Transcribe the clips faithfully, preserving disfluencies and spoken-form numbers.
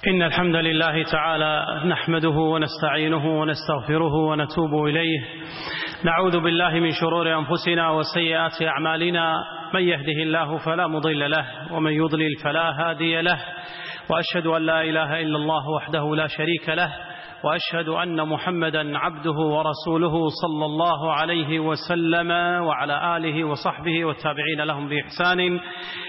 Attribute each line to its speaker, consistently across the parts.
Speaker 1: إن الحمد لله تعالى نحمده ونستعينه ونستغفره ونتوب إليه. نعوذ بالله من شرور أنفسنا وسيئات أعمالنا، من يهده الله فلا مضل له ومن يضلل فلا هادي له، وأشهد أن لا إله إلا الله وحده لا شريك له، وأشهد أن محمدا عبده ورسوله صلى الله عليه وسلم وعلى آله وصحبه والتابعين لهم بإحسان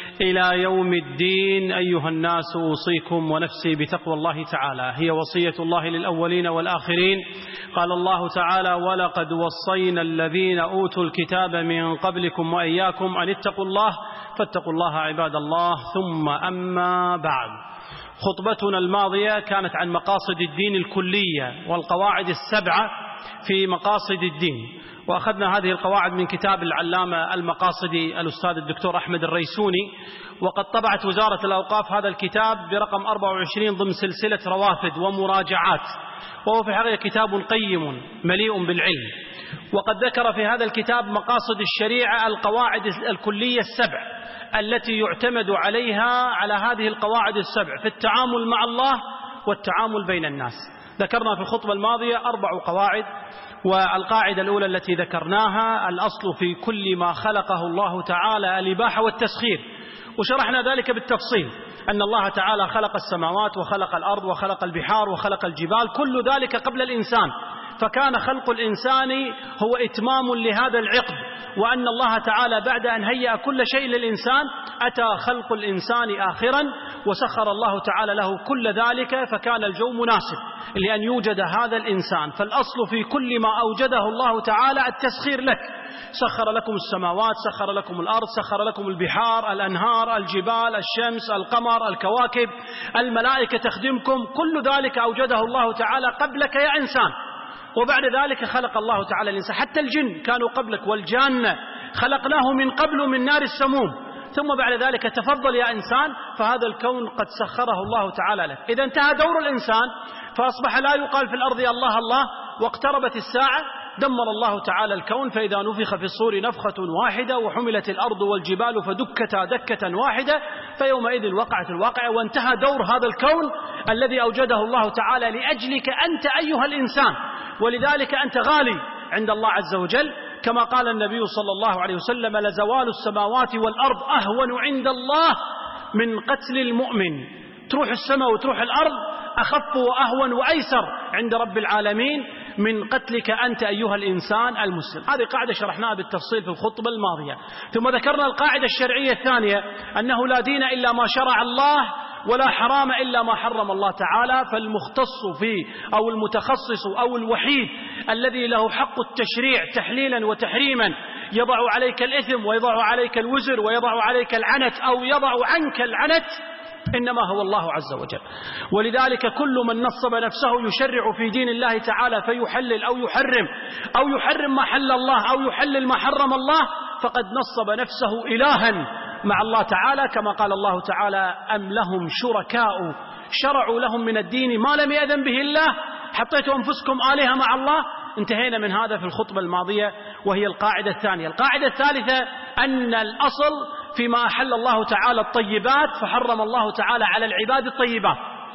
Speaker 1: إلى يوم الدين. أيها الناس، أوصيكم ونفسي بتقوى الله تعالى، هي وصية الله للأولين والآخرين. قال الله تعالى: ولقد وصينا الذين أوتوا الكتاب من قبلكم وإياكم أن اتقوا الله فاتقوا الله عباد الله. ثم أما بعد، خطبتنا الماضية كانت عن مقاصد الدين الكلية والقواعد السبعة في مقاصد الدين، وأخذنا هذه القواعد من كتاب العلامة المقاصدي الأستاذ الدكتور أحمد الريسوني، وقد طبعت وزارة الأوقاف هذا الكتاب برقم أربعة وعشرين ضمن سلسلة روافد ومراجعات، وهو في الحقيقة كتاب قيم مليء بالعلم. وقد ذكر في هذا الكتاب مقاصد الشريعة القواعد الكلية السبع التي يعتمد عليها على هذه القواعد السبع في التعامل مع الله والتعامل بين الناس. ذكرنا في الخطبة الماضية أربع قواعد، والقاعدة الأولى التي ذكرناها: الأصل في كل ما خلقه الله تعالى الإباحة والتسخير، وشرحنا ذلك بالتفصيل أن الله تعالى خلق السماوات وخلق الأرض وخلق البحار وخلق الجبال، كل ذلك قبل الإنسان، فكان خلق الإنسان هو إتمام لهذا العقد، وأن الله تعالى بعد أن هيأ كل شيء للإنسان أتى خلق الإنسان آخرا، وسخر الله تعالى له كل ذلك، فكان الجو مناسب لأن يوجد هذا الإنسان. فالأصل في كل ما أوجده الله تعالى التسخير لك، سخر لكم السماوات، سخر لكم الأرض، سخر لكم البحار، الأنهار، الجبال، الشمس، القمر، الكواكب، الملائكة تخدمكم، كل ذلك أوجده الله تعالى قبلك يا إنسان. وبعد ذلك خلق الله تعالى الإنسان، حتى الجن كانوا قبلك، والجان خلقناه من قبل من نار السموم، ثم بعد ذلك تفضل يا إنسان، فهذا الكون قد سخره الله تعالى لك. إذا انتهى دور الإنسان فأصبح لا يقال في الأرض الله الله، واقتربت الساعة دمر الله تعالى الكون، فإذا نفخ في الصور نفخة واحدة وحملت الأرض والجبال فدكتا دكة واحدة فيومئذ وقعت الواقعة، وانتهى دور هذا الكون الذي أوجده الله تعالى لأجلك أنت أيها الإنسان. ولذلك أنت غالي عند الله عز وجل، كما قال النبي صلى الله عليه وسلم: لزوال السماوات والأرض أهون عند الله من قتل المؤمن. تروح السماء وتروح الأرض أخف وأهون وأيسر عند رب العالمين من قتلك أنت أيها الإنسان المسلم. هذه قاعدة شرحناها بالتفصيل في الخطبة الماضية. ثم ذكرنا القاعدة الشرعية الثانية: أنه لا دين إلا ما شرع الله، ولا حرام إلا ما حرم الله تعالى. فالمختص فيه أو المتخصص أو الوحيد الذي له حق التشريع تحليلا وتحريما، يضع عليك الإثم ويضع عليك الوزر ويضع عليك العنت أو يضع عنك العنت، إنما هو الله عز وجل. ولذلك كل من نصب نفسه يشرع في دين الله تعالى فيحلل أو يحرم أو يحرم ما حل الله أو يحلل ما حرم الله، فقد نصب نفسه إلها مع الله تعالى، كما قال الله تعالى: أم لهم شركاء شرعوا لهم من الدين ما لم يأذن به الله حطيتوا أنفسكم آلهة مع الله. انتهينا من هذا في الخطبة الماضية، وهي القاعدة الثانية. القاعدة الثالثة: أن الأصل فيما أحل الله تعالى الطيبات، فحرم الله تعالى على العباد الطيبات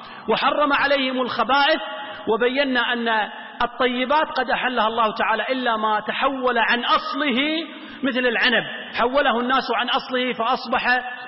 Speaker 1: وحرم عليهم الخبائث، وبينا أن الطيبات قد أحلها الله تعالى إلا ما تحول عن أصله، مثل العنب حوله الناس عن أصله فأصبح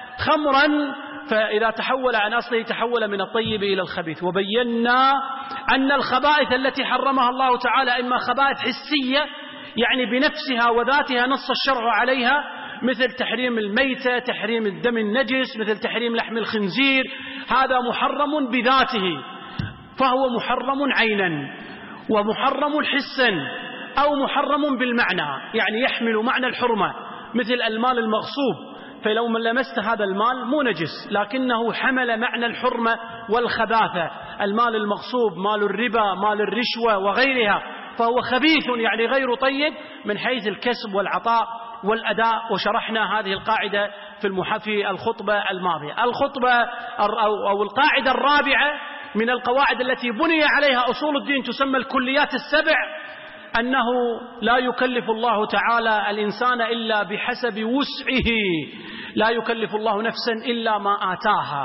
Speaker 1: خمرا، فإذا تحول عن أصله تحول من الطيب إلى الخبيث. وبينا أن الخبائث التي حرمها الله تعالى إما خبائث حسية، يعني بنفسها وذاتها نص الشرع عليها، مثل تحريم الميتة، تحريم الدم النجس، مثل تحريم لحم الخنزير، هذا محرم بذاته فهو محرم عينا، ومحرم حسا أو محرم بالمعنى، يعني يحمل معنى الحرمة، مثل المال المغصوب، فلو من لمست هذا المال مو نجس لكنه حمل معنى الحرمة والخباثة. المال المغصوب، مال الربا، مال الرشوة وغيرها، فهو خبيث يعني غير طيب من حيث الكسب والعطاء والأداء. وشرحنا هذه القاعدة في في الخطبة الماضية. الخطبة أو القاعدة الرابعة من القواعد التي بني عليها أصول الدين تسمى الكليات السبع: أنه لا يكلف الله تعالى الإنسان إلا بحسب وسعه، لا يكلف الله نفسا إلا ما آتاها.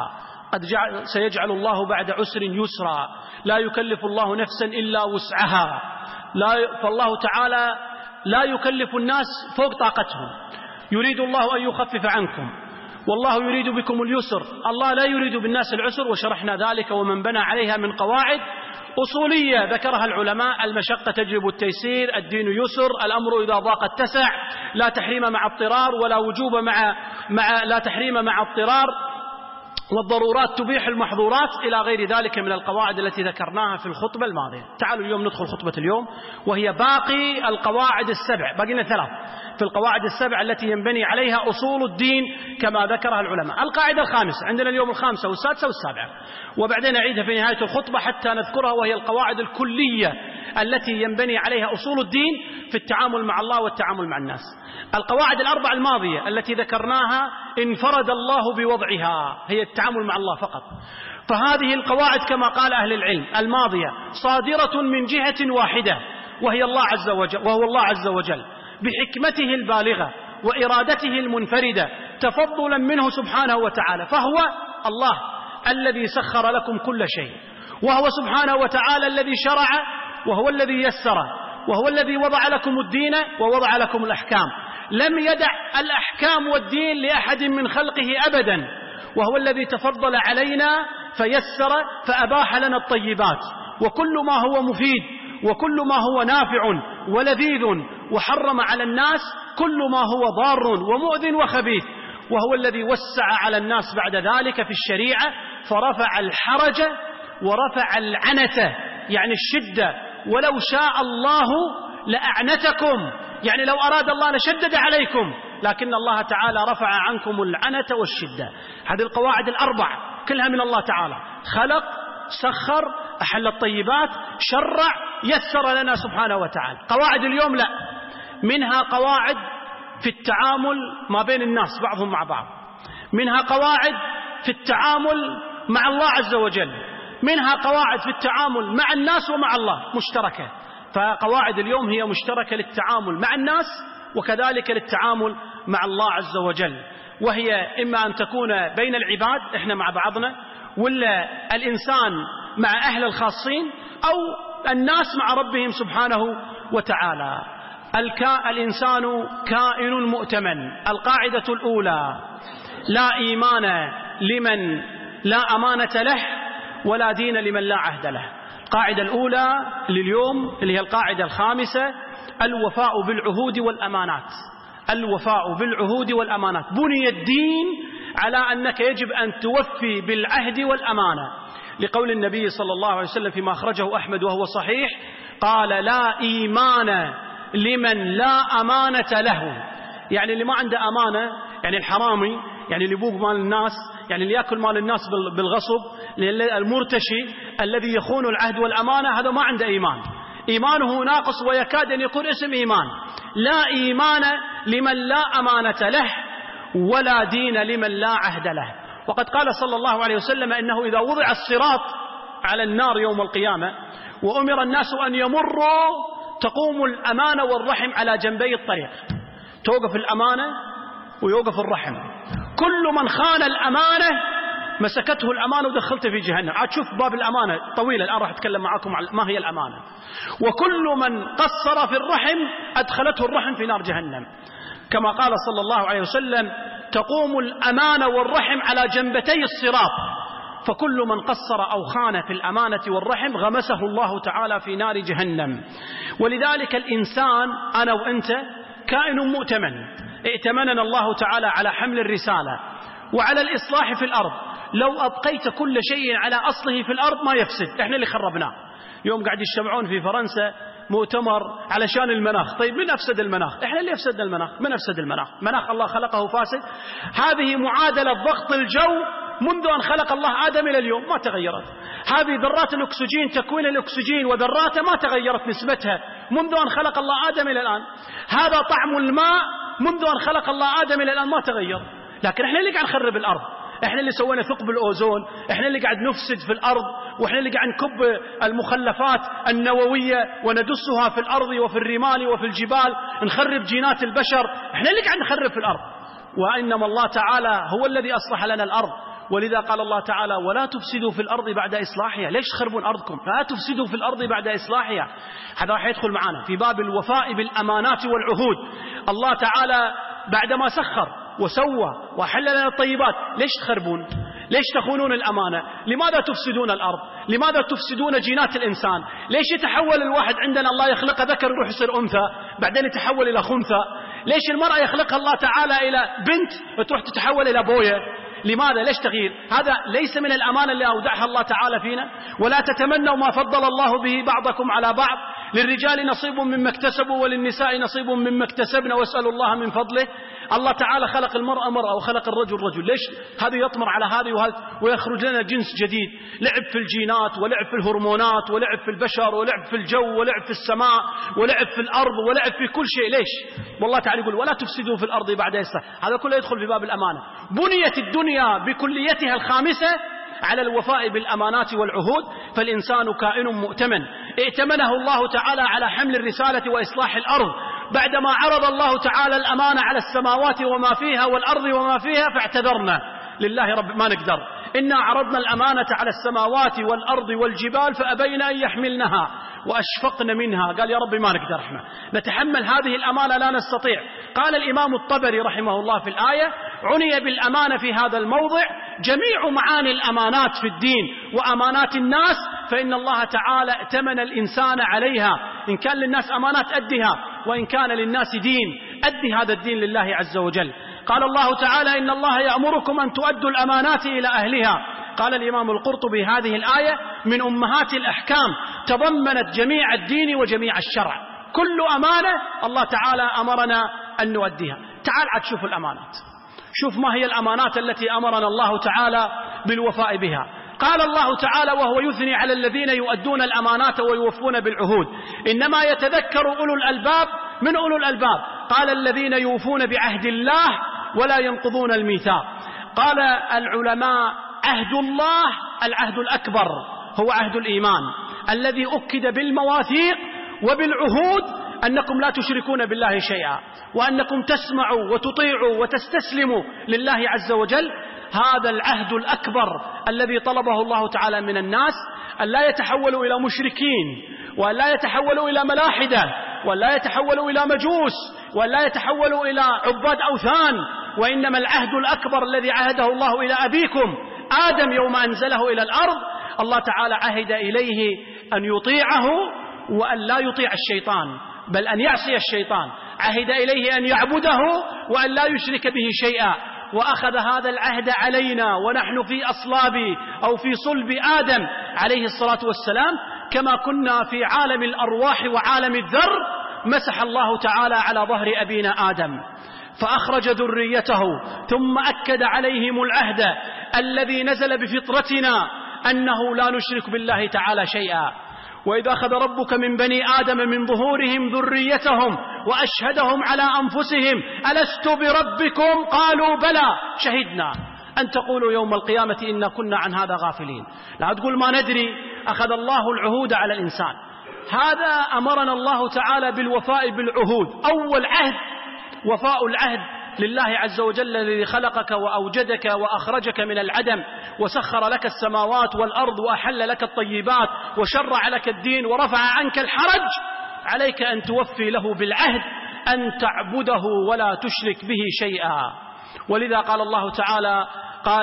Speaker 1: قد جعل سيجعل الله بعد عسر يسرا، لا يكلف الله نفسا إلا وسعها، لا فالله تعالى لا يكلف الناس فوق طاقتهم، يريد الله أن يخفف عنكم والله يريد بكم اليسر، الله لا يريد بالناس العسر. وشرحنا ذلك ومن بنى عليها من قواعد أصولية ذكرها العلماء: المشقة تجلب التيسير، الدين يسر، الأمر إذا ضاق اتسع، لا تحريم مع اضطرار ولا وجوب مع مع لا تحريم مع اضطرار، والضرورات تبيح المحظورات، إلى غير ذلك من القواعد التي ذكرناها في الخطبة الماضية. تعالوا اليوم ندخل خطبة اليوم وهي باقي القواعد السبع، باقي لنا ثلاث في القواعد السبع التي ينبني عليها أصول الدين كما ذكرها العلماء. القاعدة الخامسة عندنا اليوم، الخامسة والسادسة والسابعة، وبعدين نعيدها في نهاية الخطبة حتى نذكرها، وهي القواعد الكلية التي ينبني عليها أصول الدين في التعامل مع الله والتعامل مع الناس. القواعد الأربع الماضية التي ذكرناها انفرد الله بوضعها، هي التعامل مع الله فقط. فهذه القواعد كما قال أهل العلم الماضية صادرة من جهة واحدة، وهي الله عز وجل، وهو الله عز وجل بحكمته البالغة وإرادته المنفردة تفضلا منه سبحانه وتعالى، فهو الله الذي سخر لكم كل شيء، وهو سبحانه وتعالى الذي شرع، وهو الذي يسر، وهو الذي وضع لكم الدين ووضع لكم الأحكام، لم يدع الأحكام والدين لأحد من خلقه أبدا، وهو الذي تفضل علينا فيسر فأباح لنا الطيبات، وكل ما هو مفيد وكل ما هو نافع ولذيذ، وحرم على الناس كل ما هو ضار ومؤذن وخبيث، وهو الذي وسع على الناس بعد ذلك في الشريعة فرفع الحرج ورفع العنة، يعني الشدة، ولو شاء الله لأعنتكم، يعني لو أراد الله لشدد عليكم، لكن الله تعالى رفع عنكم العنة والشدة. هذه القواعد الأربع كلها من الله تعالى، خلق، سخر، أحل الطيبات، شرع، يسر لنا سبحانه وتعالى. قواعد اليوم لا، منها قواعد في التعامل ما بين الناس بعضهم مع بعض، منها قواعد في التعامل مع الله عز وجل، منها قواعد في التعامل مع الناس ومع الله مشتركة. فقواعد اليوم هي مشتركة للتعامل مع الناس وكذلك للتعامل مع الله عز وجل، وهي إما أن تكون بين العباد إحنا مع بعضنا، ولا الإنسان مع أهل الخاصين، أو الناس مع ربهم سبحانه وتعالى. الكا الإنسان كائن مؤتمن. القاعدة الأولى: لا إيمان لمن لا أمانة له، ولا دين لمن لا عهد له. القاعدة الأولى لليوم اللي هي القاعدة الخامسة: الوفاء بالعهود والأمانات. الوفاء بالعهود والأمانات، بني الدين على أنك يجب أن توفي بالعهد والأمانة، لقول النبي صلى الله عليه وسلم فيما أخرجه أحمد وهو صحيح، قال: لا إيمان لمن لا أمانة له. يعني اللي ما عنده أمانة، يعني الحرامي، يعني اللي يبوق مال الناس، يعني اللي يأكل مال الناس بالغصب، المرتشي الذي يخون العهد والأمانة، هذا ما عنده إيمان، إيمانه ناقص ويكاد أن يكون اسم إيمان. لا إيمان لمن لا أمانة له، ولا دين لمن لا عهد له. وقد قال صلى الله عليه وسلم إنه إذا وضع الصراط على النار يوم القيامة وأمر الناس أن يمروا، تقوم الأمانة والرحم على جنبي الطريق، توقف الأمانة ويوقف الرحم. كل من خان الأمانة مسكته الأمانة ودخلته في جهنم. عاد شوف باب الأمانة طويلة، الآن راح أتكلم معكم عن ما هي الأمانة. وكل من قصر في الرحم أدخلته الرحم في نار جهنم، كما قال صلى الله عليه وسلم: تقوم الأمانة والرحم على جنبتي الصراط، فكل من قصر أو خان في الأمانة والرحم غمسه الله تعالى في نار جهنم. ولذلك الإنسان أنا وأنت كائن مؤتمن، ائتمننا الله تعالى على حمل الرسالة وعلى الإصلاح في الأرض. لو أبقيت كل شيء على أصله في الأرض ما يفسد، إحنا اللي خربناه. يوم قاعد يجتمعون في فرنسا مؤتمر علشان المناخ، طيب من أفسد المناخ؟ إحنا اللي أفسدنا المناخ. من أفسد المناخ؟ مناخ الله خلقه فاسد. هذه معادلة ضغط الجو منذ أن خلق الله آدم إلى اليوم ما تغيرت. هذه ذرات الأكسجين، تكوين الأكسجين وذراته ما تغيرت نسبتها منذ أن خلق الله آدم إلى الآن. هذا طعم الماء منذ أن خلق الله آدم إلى الآن ما تغير. لكن إحنا اللي قاعد نخرب الأرض، إحنا اللي سوينا ثقب الأوزون، إحنا اللي قاعد نفسد في الأرض، وإحنا اللي قاعد نكب المخلفات النووية وندسها في الأرض وفي الرمال وفي الجبال، نخرب جينات البشر، إحنا اللي قاعد نخرب في الأرض. وإنما الله تعالى هو الذي أصلح لنا الأرض
Speaker 2: ولذا قال الله تعالى ولا تفسدوا في الأرض بعد إصلاحها. ليش تخربون أرضكم؟ لا تفسدوا في الأرض بعد إصلاحها. هذا راح يدخل معنا في باب الوفاء بالأمانات والعهود. الله تعالى بعدما سخر وسوى وحل لنا الطيبات، ليش تخربون؟ ليش تخونون الأمانة؟ لماذا تفسدون الأرض؟ لماذا تفسدون جينات الإنسان؟ ليش يتحول الواحد عندنا الله يخلق ذكر يروح يصير أنثى بعدين يتحول إلى خنثى؟ ليش المرأة يخلقها الله تعالى إلى بنت وتروح تتحول إلى بوية؟ لماذا؟ ليش تغيير؟ هذا ليس من الأمانة اللي أودعها الله تعالى فينا. ولا تتمنوا ما فضل الله به بعضكم على بعض، للرجال نصيب مما اكتسبوا وللنساء نصيب مما اكتسبن واسألوا الله من فضله. الله تعالى خلق المرأة مرأة وخلق الرجل رجل. ليش هذا يطمر على هذه وهذا ويخرج لنا جنس جديد؟ لعب في الجينات ولعب في الهرمونات ولعب في البشر ولعب في الجو ولعب في السماء ولعب في الأرض ولعب في كل شيء. ليش؟ والله تعالى يقول ولا تفسدوا في الأرض بعد إصلاحها. هذا كله يدخل في باب الأمانة. بنيت الدنيا بكليتها الخامسة على الوفاء بالأمانات والعهود، فالإنسان كائن مؤتمن ائتمنه الله تعالى على حمل الرسالة وإصلاح الأرض، بعدما عرض الله تعالى الأمانة على السماوات وما فيها والأرض وما فيها فاعتذرنا لله رب ما نقدر. إنا عرضنا الأمانة على السماوات والأرض والجبال فأبين أن يحملنها وأشفقن منها. قال يا رب ما نقدر احنا نتحمل هذه الأمانة، لا نستطيع. قال الإمام الطبري رحمه الله في الآية عني بالأمانة في هذا الموضع جميع معاني الأمانات في الدين وأمانات الناس، فإن الله تعالى ائتمن الإنسان عليها. إن كان للناس أمانات أدها، وإن كان للناس دين أدي هذا الدين لله عز وجل. قال الله تعالى إن الله يأمركم أن تؤدوا الأمانات إلى أهلها. قال الإمام القرطبي هذه الآية من أمهات الأحكام، تضمنت جميع الدين وجميع الشرع. كل أمانة الله تعالى أمرنا أن نؤديها. تعال عاد شوف الأمانات، شوف ما هي الأمانات التي أمرنا الله تعالى بالوفاء بها. قال الله تعالى وهو يثني على الذين يؤدون الأمانات ويوفون بالعهود إنما يتذكر أولو الألباب. من أولو الألباب؟ قال الذين يوفون بعهد الله ولا ينقضون الميثاق. قال العلماء عهد الله العهد الأكبر هو عهد الإيمان الذي أكد بالمواثيق وبالعهود أنكم لا تشركون بالله شيئا، وأنكم تسمعوا وتطيعوا وتستسلموا لله عز وجل. هذا العهد الأكبر الذي طلبه الله تعالى من الناس، أن لا يتحولوا إلى مشركين، وأن لا يتحولوا إلى ملاحدة، وأن لا يتحولوا إلى مجوس، وأن لا يتحولوا إلى عباد أوثان، وإنما العهد الأكبر الذي عهده الله إلى أبيكم آدم يوم أنزله إلى الأرض. الله تعالى عهد إليه أن يطيعه وأن لا يطيع الشيطان، بل أن يعصي الشيطان. عهد إليه أن يعبده وأن لا يشرك به شيئا. وأخذ هذا العهد علينا ونحن في أصلاب أو في صلب آدم عليه الصلاة والسلام، كما كنا في عالم الأرواح وعالم الذر. مسح الله تعالى على ظهر أبينا آدم فأخرج ذريته، ثم أكد عليهم العهد الذي نزل بفطرتنا أنه لا نشرك بالله تعالى شيئا. وإذا أخذ ربك من بني آدم من ظهورهم ذريتهم وأشهدهم على أنفسهم ألست بربكم قالوا بلى شهدنا أن تقولوا يوم القيامة إنا كنا عن هذا غافلين. لا تقول ما ندري. أخذ الله العهود على الإنسان. هذا أمرنا الله تعالى بالوفاء بالعهود. أول عهد وفاء العهد لله عز وجل الذي خلقك وأوجدك وأخرجك من العدم وسخر لك السماوات والأرض وأحل لك الطيبات وشرع لك الدين ورفع عنك الحرج. عليك أن توفي له بالعهد أن تعبده ولا تشرك به شيئا. ولذا قال الله تعالى قال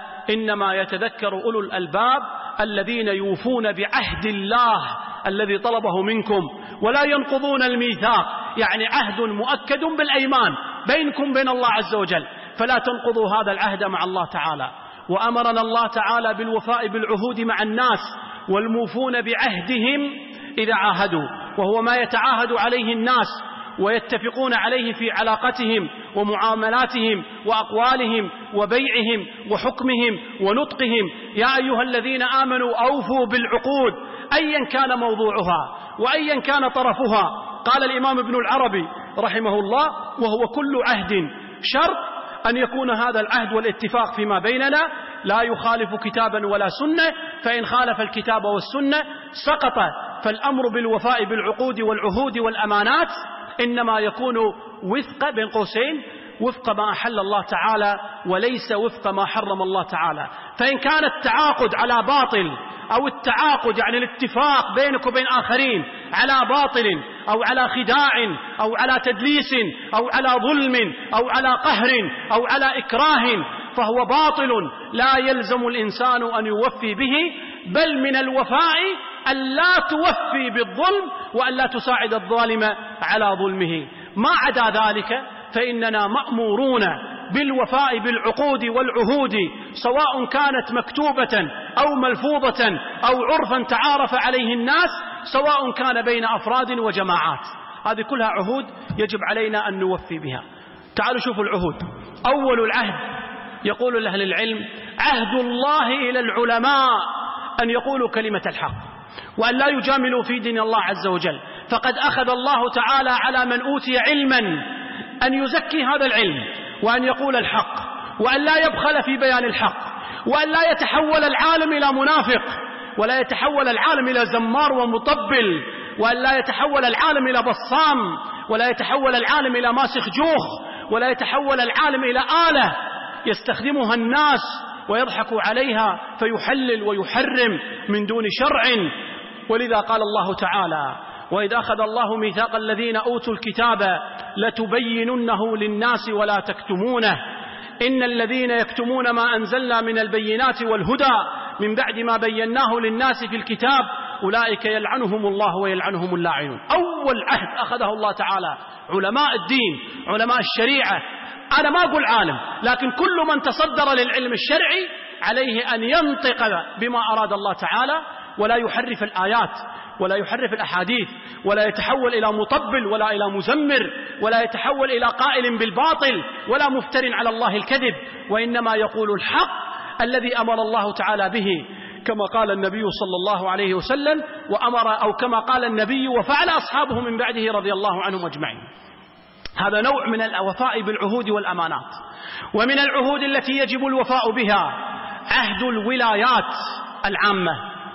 Speaker 2: إنما يتذكر أولو الألباب الذين يوفون بعهد الله الذي طلبه منكم ولا ينقضون الميثاق، يعني عهد مؤكد بالأيمان بينكم بين الله عز وجل، فلا تنقضوا هذا العهد مع الله تعالى. وأمرنا الله تعالى بالوفاء بالعهود مع الناس والموفون بعهدهم إذا عاهدوا، وهو ما يتعاهد عليه الناس ويتفقون عليه في علاقتهم ومعاملاتهم وأقوالهم وبيعهم وحكمهم ونطقهم. يا أيها الذين آمنوا أوفوا بالعقود أيا كان موضوعها وأيا كان طرفها. قال الإمام ابن العربي رحمه الله وهو كل عهد شرط أن يكون هذا العهد والاتفاق فيما بيننا لا يخالف كتابا ولا سنة، فإن خالف الكتاب والسنة سقط. فالأمر بالوفاء بالعقود والعهود والأمانات إنما يكون وفق بين قوسين وفق ما أحل الله تعالى وليس وفق ما حرم الله تعالى. فإن كان التعاقد على باطل أو التعاقد يعني الاتفاق بينك وبين آخرين على باطل أو على خداع أو على تدليس أو على ظلم أو على قهر أو على إكراه فهو باطل لا يلزم الإنسان أن يوفي به، بل من الوفاء أن لا توفي بالظلم وأن لا تساعد الظالم على ظلمه. ما عدا ذلك فإننا مأمورون بالوفاء بالعقود والعهود، سواء كانت مكتوبة أو ملفوظة أو عرفا تعارف عليه الناس، سواء كان بين أفراد وجماعات. هذه كلها عهود يجب علينا أن نوفي بها. تعالوا شوفوا العهود. أول العهد يقول أهل العلم عهد الله إلى العلماء أن يقولوا كلمة الحق وأن لا يجاملوا في دين الله عز وجل، فقد أخذ الله تعالى على من أوتي علما أن يزكي هذا العلم وأن يقول الحق وأن لا يبخل في بيان الحق وأن لا يتحول العالم إلى منافق ولا يتحول العالم إلى زمار ومطبل وأن لا يتحول العالم إلى بصام ولا يتحول العالم إلى ماسخ جوخ ولا يتحول العالم إلى آلة يستخدمها الناس ويضحك عليها فيحلل ويحرم من دون شرع. ولذا قال الله تعالى وإذ أخذ الله ميثاق الذين أوتوا الكتاب لتبيننه للناس ولا تكتمونه إن الذين يكتمون ما أنزلنا من البينات والهدى من بعد ما بيناه للناس في الكتاب أولئك يلعنهم الله ويلعنهم اللاعنون. أول عهد أخذه الله تعالى علماء الدين علماء الشريعة. أنا ما أقول عالم، لكن كل من تصدر للعلم الشرعي عليه أن ينطق بما أراد الله تعالى ولا يحرف الآيات ولا يحرف الأحاديث ولا يتحول إلى مطبل ولا إلى مزمر ولا يتحول إلى قائل بالباطل ولا مفتر على الله الكذب، وإنما يقول الحق الذي أمر الله تعالى به كما قال النبي صلى الله عليه وسلم وأمر أو كما قال النبي وفعل أصحابه من بعده رضي الله عنهم أجمعين. هذا نوع من الوفاء بالعهود والأمانات. ومن العهود التي يجب الوفاء بها عهد الولايات العامة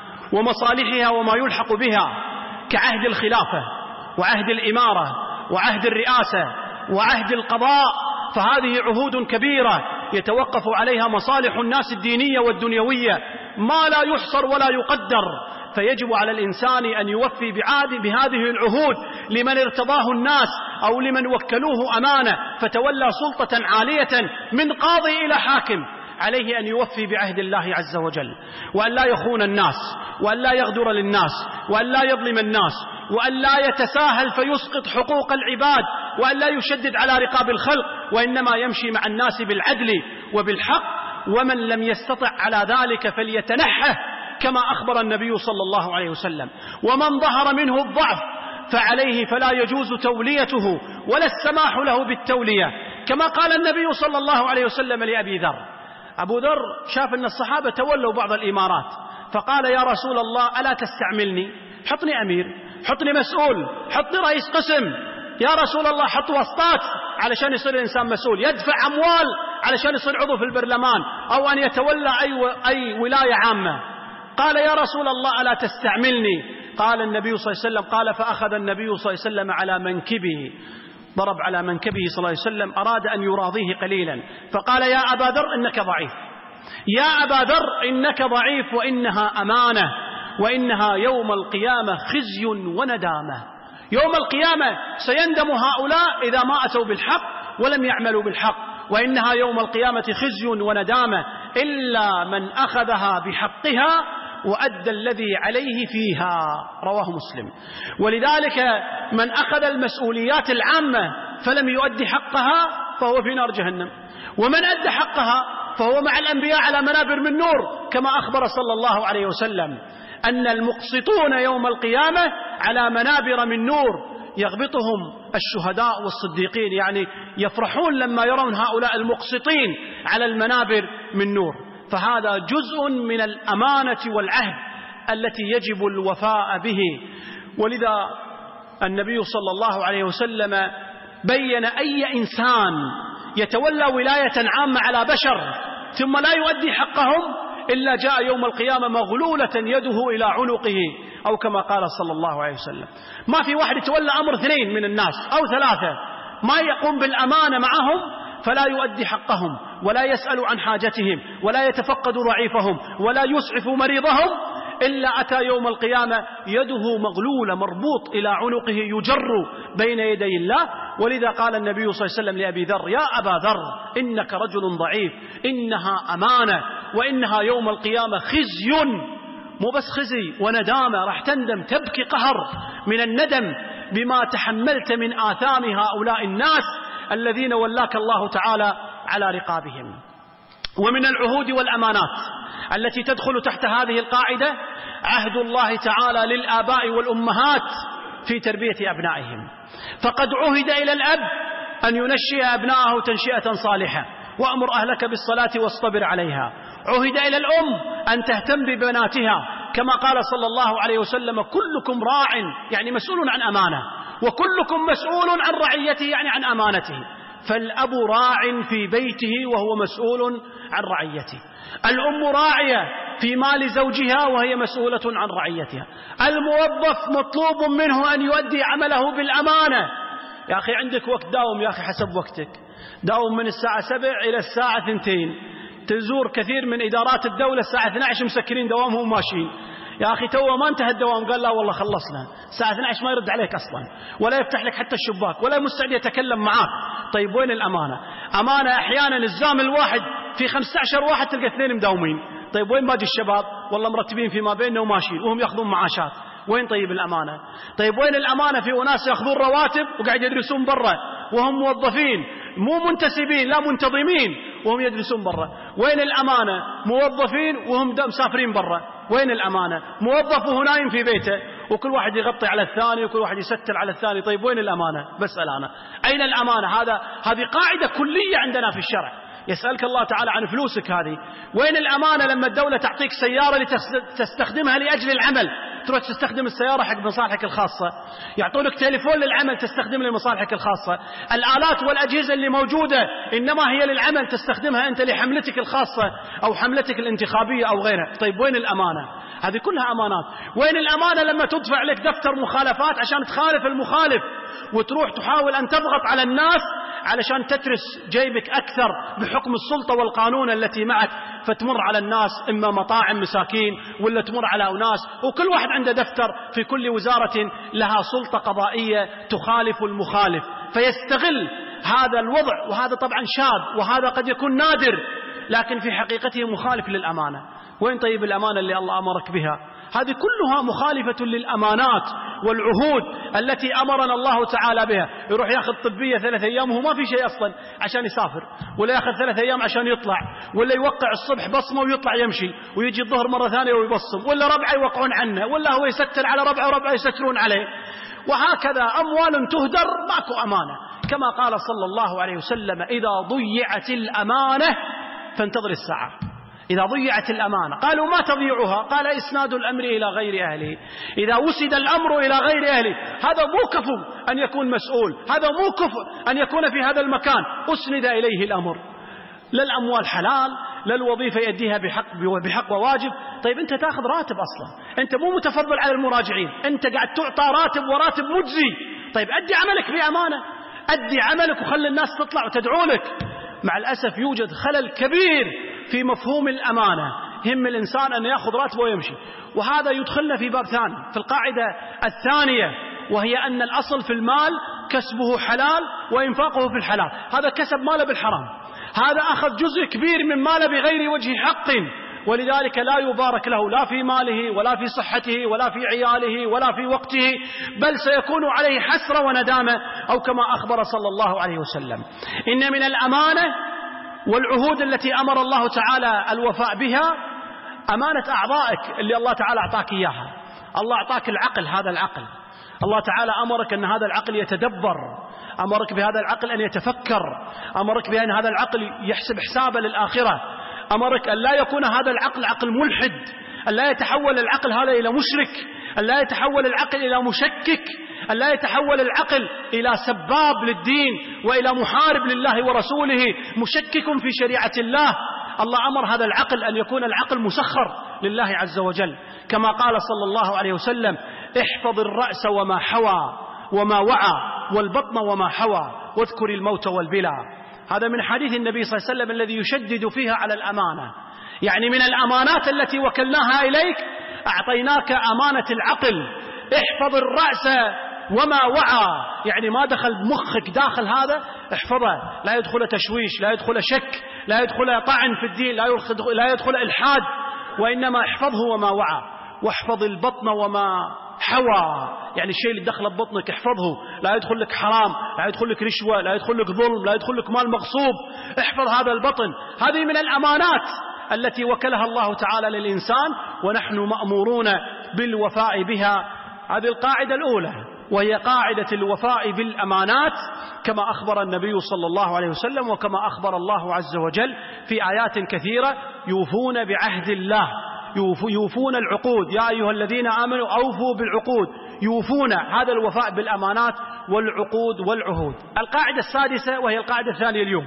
Speaker 2: ومصالحها وما يلحق بها كعهد الخلافة وعهد الإمارة وعهد الرئاسة وعهد القضاء، فهذه عهود كبيرة يتوقف عليها مصالح الناس الدينية والدنيوية ما لا يحصر ولا يقدر، فيجب على الإنسان أن يوفي بهذه العهود لمن ارتضاه الناس أو لمن وكلوه أمانة فتولى سلطة عالية من قاضي إلى حاكم، عليه أن يوفي بعهد الله عز وجل وأن لا يخون الناس وأن لا يغدر للناس وأن لا يظلم الناس وأن لا يتساهل فيسقط حقوق العباد وأن لا يشدد على رقاب الخلق، وإنما يمشي مع الناس بالعدل وبالحق، ومن لم يستطع على ذلك فليتنحه كما أخبر النبي صلى الله عليه وسلم، ومن ظهر منه الضعف فعليه فلا يجوز توليته ولا السماح له بالتولية، كما قال النبي صلى الله عليه وسلم لأبي ذر. أبو ذر شاف أن الصحابة تولوا بعض الإمارات فقال يا رسول الله ألا تستعملني، حطني أمير، حطني مسؤول، حطني رئيس قسم، يا رسول الله حط وسطات علشان يصير الإنسان مسؤول، يدفع أموال علشان يصير عضو في البرلمان أو أن يتولى أي, أي ولاية عامة. قال يا رسول الله ألا تستعملني؟ قال النبي صلى الله عليه وسلم قال فأخذ النبي صلى الله عليه وسلم على منكبه، ضرب على منكبه صلى الله عليه وسلم، أراد أن يراضيه قليلا فقال يا أبا ذر إنك ضعيف، يا أبا ذر إنك ضعيف وإنها أمانة وإنها يوم القيامة خزي وندامة. يوم القيامة سيندم هؤلاء إذا ما أتوا بالحق ولم يعملوا بالحق، وإنها يوم القيامة خزي وندامة إلا من أخذها بحقها وأدى الذي عليه فيها، رواه مسلم. ولذلك من أخذ المسؤوليات العامة فلم يؤدي حقها فهو في نار جهنم، ومن أدى حقها فهو مع الأنبياء على منابر من نور، كما أخبر صلى الله عليه وسلم أن المقسطون يوم القيامة على منابر من نور يغبطهم الشهداء والصديقين، يعني يفرحون لما يرون هؤلاء المقسطين على المنابر من نور. فهذا جزء من الأمانة والعهد التي يجب الوفاء به. ولذا النبي صلى الله عليه وسلم بين أي إنسان يتولى ولاية عامة على بشر ثم لا يؤدي حقهم إلا جاء يوم القيامة مغلولة يده إلى عنقه، أو كما قال صلى الله عليه وسلم. ما في واحد يتولى أمر اثنين من الناس أو ثلاثة ما يقوم بالأمانة معهم فلا يؤدي حقهم ولا يسأل عن حاجتهم ولا يتفقد ضعيفهم ولا يسعف مريضهم إلا أتى يوم القيامة يده مغلولة مربوط إلى عنقه يجر بين يدي الله. ولذا قال النبي صلى الله عليه وسلم لأبي ذر: يا أبا ذر إنك رجل ضعيف، إنها أمانة وإنها يوم القيامة خزي، مو بس خزي وندامة، راح تندم تبكي قهر من الندم بما تحملت من آثام هؤلاء الناس الذين ولاك الله تعالى على رقابهم. ومن العهود والأمانات التي تدخل تحت هذه القاعدة عهد الله تعالى للآباء والأمهات في تربية أبنائهم، فقد عهد إلى الأب أن ينشئ أبنائه تنشئة صالحة، وأمر أهلك بالصلاة واصطبر عليها. عهد إلى الأم أن تهتم ببناتها، كما قال صلى الله عليه وسلم: كلكم راع، يعني مسؤول عن أمانة، وكلكم مسؤول عن رعيته، يعني عن أمانته. فالأب راع في بيته وهو مسؤول عن رعيته. الأم راعية في مال زوجها وهي مسؤولة عن رعيتها. الموظف مطلوب منه أن يؤدي عمله بالأمانة. يا أخي عندك وقت داوم، يا أخي حسب وقتك، داوم من الساعة سبع إلى الساعة ثنتين. تزور كثير من إدارات الدولة الساعة اثنتي عشرة مسكرين دوامهم ماشيين. يا أخي تو ما انتهى الدوام، قال لا والله خلصنا. الساعة اثنتي عشرة ما يرد عليك أصلا، ولا يفتح لك حتى الشباك، ولا مستعد يتكلم معاك. طيب وين الأمانة؟ أمانة أحيانا الزام الواحد في خمسة عشر واحد تلقى اثنين مداومين. طيب وين باقي الشباب؟ والله مرتبين فيما بيننا وماشيين وهم يأخذون معاشات. وين طيب الأمانة؟ طيب وين الأمانة في أناس يأخذون رواتب وقاعد يدرسون برا وهم موظفين مو منتسبين لا منتظمين وهم يدرسون برا؟ وين الأمانة؟ موظفين وهم مسافرين برا. وين الأمانة؟ موظف وهو نايم في بيته وكل واحد يغطي على الثاني وكل واحد يستر على الثاني. طيب وين الأمانة؟ بسأل أنا أين الأمانة؟ هذا هذه قاعدة كلية عندنا في الشرع. يسألك الله تعالى عن فلوسك هذه، وين الأمانة لما الدولة تعطيك سيارة لتستخدمها لأجل العمل، تروح تستخدم السيارة حق مصالحك الخاصة؟ يعطونك تليفون للعمل تستخدم لمصالحك الخاصة. الآلات والأجهزة اللي موجودة إنما هي للعمل، تستخدمها أنت لحملتك الخاصة أو حملتك الانتخابية أو غيرها. طيب وين الأمانة؟ هذه كلها أمانات. وين الأمانة لما تدفع لك دفتر مخالفات عشان تخالف المخالف وتروح تحاول أن تضغط على الناس علشان تترس جيبك أكثر بحكم السلطة والقانون التي معك، فتمر على الناس إما مطاعم مساكين ولا تمر على أناس وكل واحد عنده دفتر، في كل وزارة لها سلطة قضائية تخالف المخالف، فيستغل هذا الوضع. وهذا طبعا شاذ وهذا قد يكون نادر، لكن في حقيقته مخالف للأمانة. وين طيب الأمانة اللي الله أمرك بها؟ هذه كلها مخالفة للأمانات والعهود التي أمرنا الله تعالى بها. يروح ياخذ طبية ثلاث أيام وهو ما في شيء أصلا عشان يسافر، ولا ياخذ ثلاث أيام عشان يطلع، ولا يوقع الصبح بصمة ويطلع يمشي ويجي الظهر مرة ثانية ويبصم، ولا ربعه يوقعون عنه، ولا هو يستر على ربعه وربعه يسترون عليه. وهكذا أموال تهدر ماكو أمانة، كما قال صلى الله عليه وسلم: إذا ضيعت الأمانة فانتظر الساعة. إذا ضيعت الأمانة قالوا: ما تضيعها؟ قال: إسناد الأمر إلى غير أهله. إذا وسد الأمر إلى غير أهله هذا مو كفو أن يكون مسؤول، هذا مو كفو أن يكون في هذا المكان. أسند إليه الأمر، لا الأموال حلال، لا الوظيفة يديها بحق, بحق وواجب. طيب أنت تأخذ راتب أصلا، أنت مو متفضل على المراجعين، أنت قاعد تعطى راتب وراتب مجزي. طيب أدي عملك بأمانة، أدي عملك وخلي الناس تطلع وتدعو لك. مع الأسف يوجد خلل كبير في مفهوم الأمانة، هم الإنسان أن يأخذ راتبه ويمشي. وهذا يدخلنا في باب ثاني، في القاعدة الثانية، وهي أن الأصل في المال كسبه حلال وإنفاقه في الحلال. هذا كسب ماله بالحرام، هذا أخذ جزء كبير من ماله بغير وجه حق، ولذلك لا يبارك له لا في ماله ولا في صحته ولا في عياله ولا في وقته، بل سيكون عليه حسرة وندامة، أو كما أخبر صلى الله عليه وسلم: إن من الأمانة والعهود التي أمر الله تعالى الوفاء بها أمانة أعضائك اللي الله تعالى أعطاك إياها. الله أعطاك العقل، هذا العقل الله تعالى أمرك أن هذا العقل يتدبر، أمرك بهذا العقل أن يتفكر، أمرك بأن هذا العقل يحسب حسابه للآخرة، أمرك أن لا يكون هذا العقل عقل ملحد، أن لا يتحول العقل هذا إلى مشرك، أن لا يتحول العقل إلى مشكك، أن لا يتحول العقل إلى سباب للدين وإلى محارب لله ورسوله مشكك في شريعة الله. الله أمر هذا العقل أن يكون العقل مسخر لله عز وجل، كما قال صلى الله عليه وسلم: احفظ الرأس وما حوى وما وعى والبطن وما حوى واذكر الموت والبلى. هذا من حديث النبي صلى الله عليه وسلم الذي يشدد فيها على الأمانة. يعني من الأمانات التي وكلناها إليك أعطيناك أمانة العقل، احفظ الرأس وما وعى، يعني ما دخل مخك داخل هذا احفظه، لا يدخل تشويش، لا يدخل شك، لا يدخل طعن في الدين، لا يدخل إلحاد، وإنما احفظه وما وعى. واحفظ البطن وما حوى، يعني الشيء اللي دخل ببطنك احفظه، لا يدخل لك حرام، لا يدخل لك رشوة، لا يدخل لك ظلم، لا يدخل لك مال مغصوب، احفظ هذا البطن. هذه من الأمانات التي وكلها الله تعالى للإنسان، ونحن مأمورون بالوفاء بها. هذه القاعدة الأولى، وهي قاعدة الوفاء بالأمانات، كما أخبر النبي صلى الله عليه وسلم، وكما أخبر الله عز وجل في آيات كثيرة: يوفون بعهد الله، يوفون العقود، يا أيها الذين آمنوا أوفوا بالعقود، يوفون. هذا الوفاء بالأمانات والعقود والعهود. القاعدة السادسة وهي القاعدة الثانية اليوم: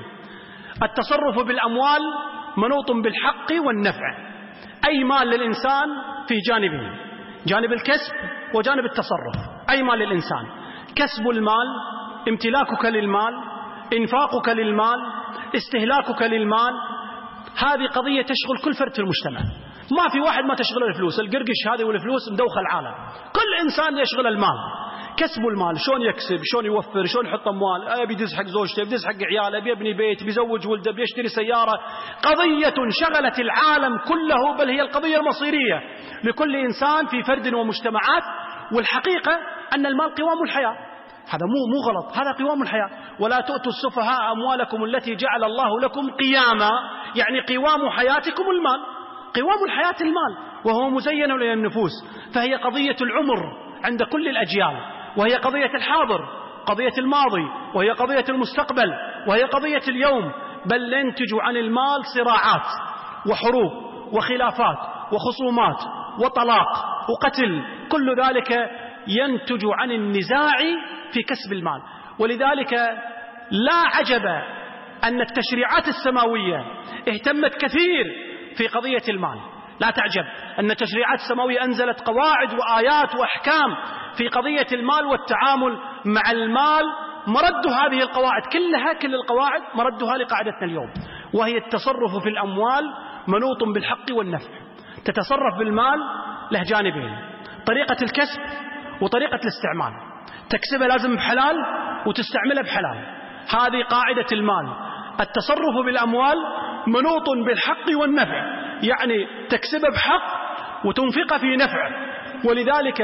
Speaker 2: التصرف بالأموال منوط بالحق والنفع. أي مال للإنسان في جانبين، جانب الكسب وجانب التصرف. أي مال للإنسان، كسب المال، امتلاكك للمال، إنفاقك للمال، استهلاكك للمال، هذه قضية تشغل كل فرد في المجتمع. ما في واحد ما تشغله الفلوس، القرقش هذه والفلوس مدوخة العالم. كل إنسان يشغل المال، كسب المال، شلون يكسب، شلون يوفر، شلون يحط أموال، أبي يدز حق زوجته، يدز حق عياله، أبي يبني بيت، بيزوج ولده، بيشتري سيارة. قضية شغلت العالم كله، بل هي القضية المصيرية لكل إنسان في فرد ومجتمعات. والحقيقة أن المال قوام الحياة، هذا مو مو غلط، هذا قوام الحياة. ولا تؤتوا السفهاء أموالكم التي جعل الله لكم قياما، يعني قوام حياتكم المال، قوام الحياة المال، وهو مزين للنفوس. فهي قضية العمر عند كل الأجيال، وهي قضية الحاضر، قضية الماضي، وهي قضية المستقبل، وهي قضية اليوم. بل ينتج عن المال صراعات وحروب وخلافات وخصومات وطلاق وقتل، كل ذلك ينتج عن النزاع في كسب المال. ولذلك لا عجب أن التشريعات السماوية اهتمت كثير في قضية المال. لا تعجب أن التشريعات السماوية أنزلت قواعد وآيات وأحكام في قضية المال والتعامل مع المال. مرد هذه القواعد كلها، كل القواعد مردها لقاعدتنا اليوم، وهي التصرف في الأموال منوط بالحق والنفع. تتصرف بالمال له جانبين: طريقة الكسب وطريقة الاستعمال. تكسبه لازم بحلال وتستعمله بحلال، هذه قاعدة المال. التصرف بالأموال منوط بالحق والنفع، يعني تكسبه بحق وتنفقه في نفع. ولذلك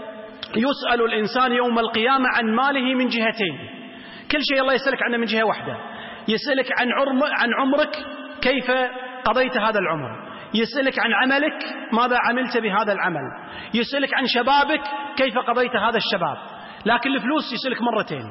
Speaker 2: يسأل الإنسان يوم القيامة عن ماله من جهتين. كل شيء الله يسألك عنه من جهة واحدة. يسألك عن عن عمرك، كيف قضيت هذا العمر. يسألك عن عملك، ماذا عملت بهذا العمل. يسألك عن شبابك، كيف قضيت هذا الشباب. لكن الفلوس يسألك مرتين.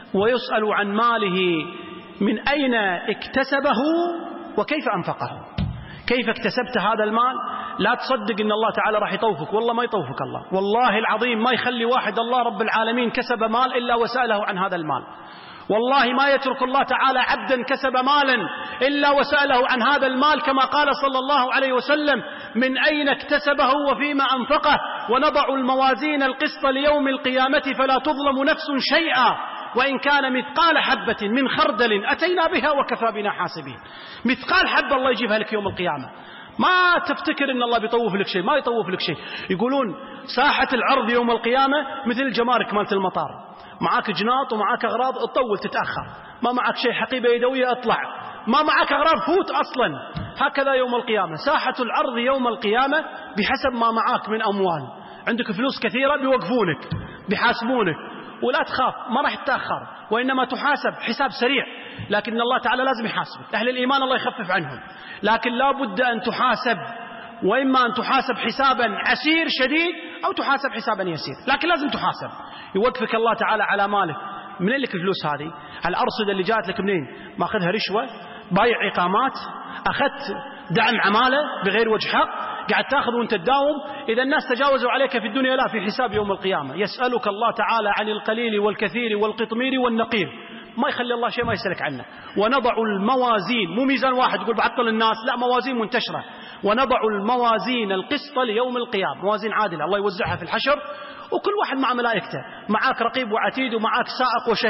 Speaker 2: ويسأل عن ماله من أين اكتسبه وكيف أنفقه. كيف اكتسبت هذا المال؟ لا تصدق إن الله تعالى راح يطوفك، والله ما يطوفك الله، والله العظيم ما يخلي واحد الله رب العالمين كسب مال إلا وسأله عن هذا المال. والله ما يترك الله تعالى عبدا كسب مالا إلا وسأله عن هذا المال، كما قال صلى الله عليه وسلم: من أين اكتسبه وفيما أنفقه، ونضع الموازين القسط ليوم القيامة فلا تظلم نفس شيئا وإن كان مثقال حبة من خردل أتينا بها وكفى بنا حاسبين. مثقال حبة الله يجيبها لك يوم القيامة. ما تفتكر إن الله بيطوف لك شيء، ما يطوف لك شيء. يقولون ساحة العرض يوم القيامة مثل الجمارك مالت المطار، معاك جناط ومعاك أغراض تطول تتأخر، ما معاك شيء حقيبة يدوية اطلع، ما معاك أغراض فوت أصلا. هكذا يوم القيامة ساحة العرض يوم القيامة بحسب ما معاك من أموال. عندك فلوس كثيرة بيوقفونك بيحاسبونك، ولا تخاف ما راح تتأخر، وإنما تحاسب حساب سريع. لكن الله تعالى لازم يحاسبك. أهل الإيمان الله يخفف عنهم، لكن لا بد أن تحاسب، وإما أن تحاسب حسابا عسير شديد أو تحاسب حسابا يسير، لكن لازم تحاسب. يوقفك الله تعالى على مالك. من لك الفلوس هذه؟ الأرصدة اللي جات لك منين؟ ما أخذها رشوة، بايع إقامات، أخذت دعم عمالة بغير وجه حق، قاعد تأخذ وانت تداوم. إذا الناس تجاوزوا عليك في الدنيا لا في حساب يوم القيامة. يسألك الله تعالى عن القليل والكثير والقطمير والنقير، ما يخلي الله شيء ما يسألك عنه. ونضع الموازين، مو ميزان واحد تقول بعطل الناس، لا، موازين منتشرة. ونضع الموازين القسط ليوم القيامة، موازين عادلة الله يوزعها في الحشر، وكل واحد مع ملائكته، معاك رقيب وعتيد ومعاك سائق وشهيد،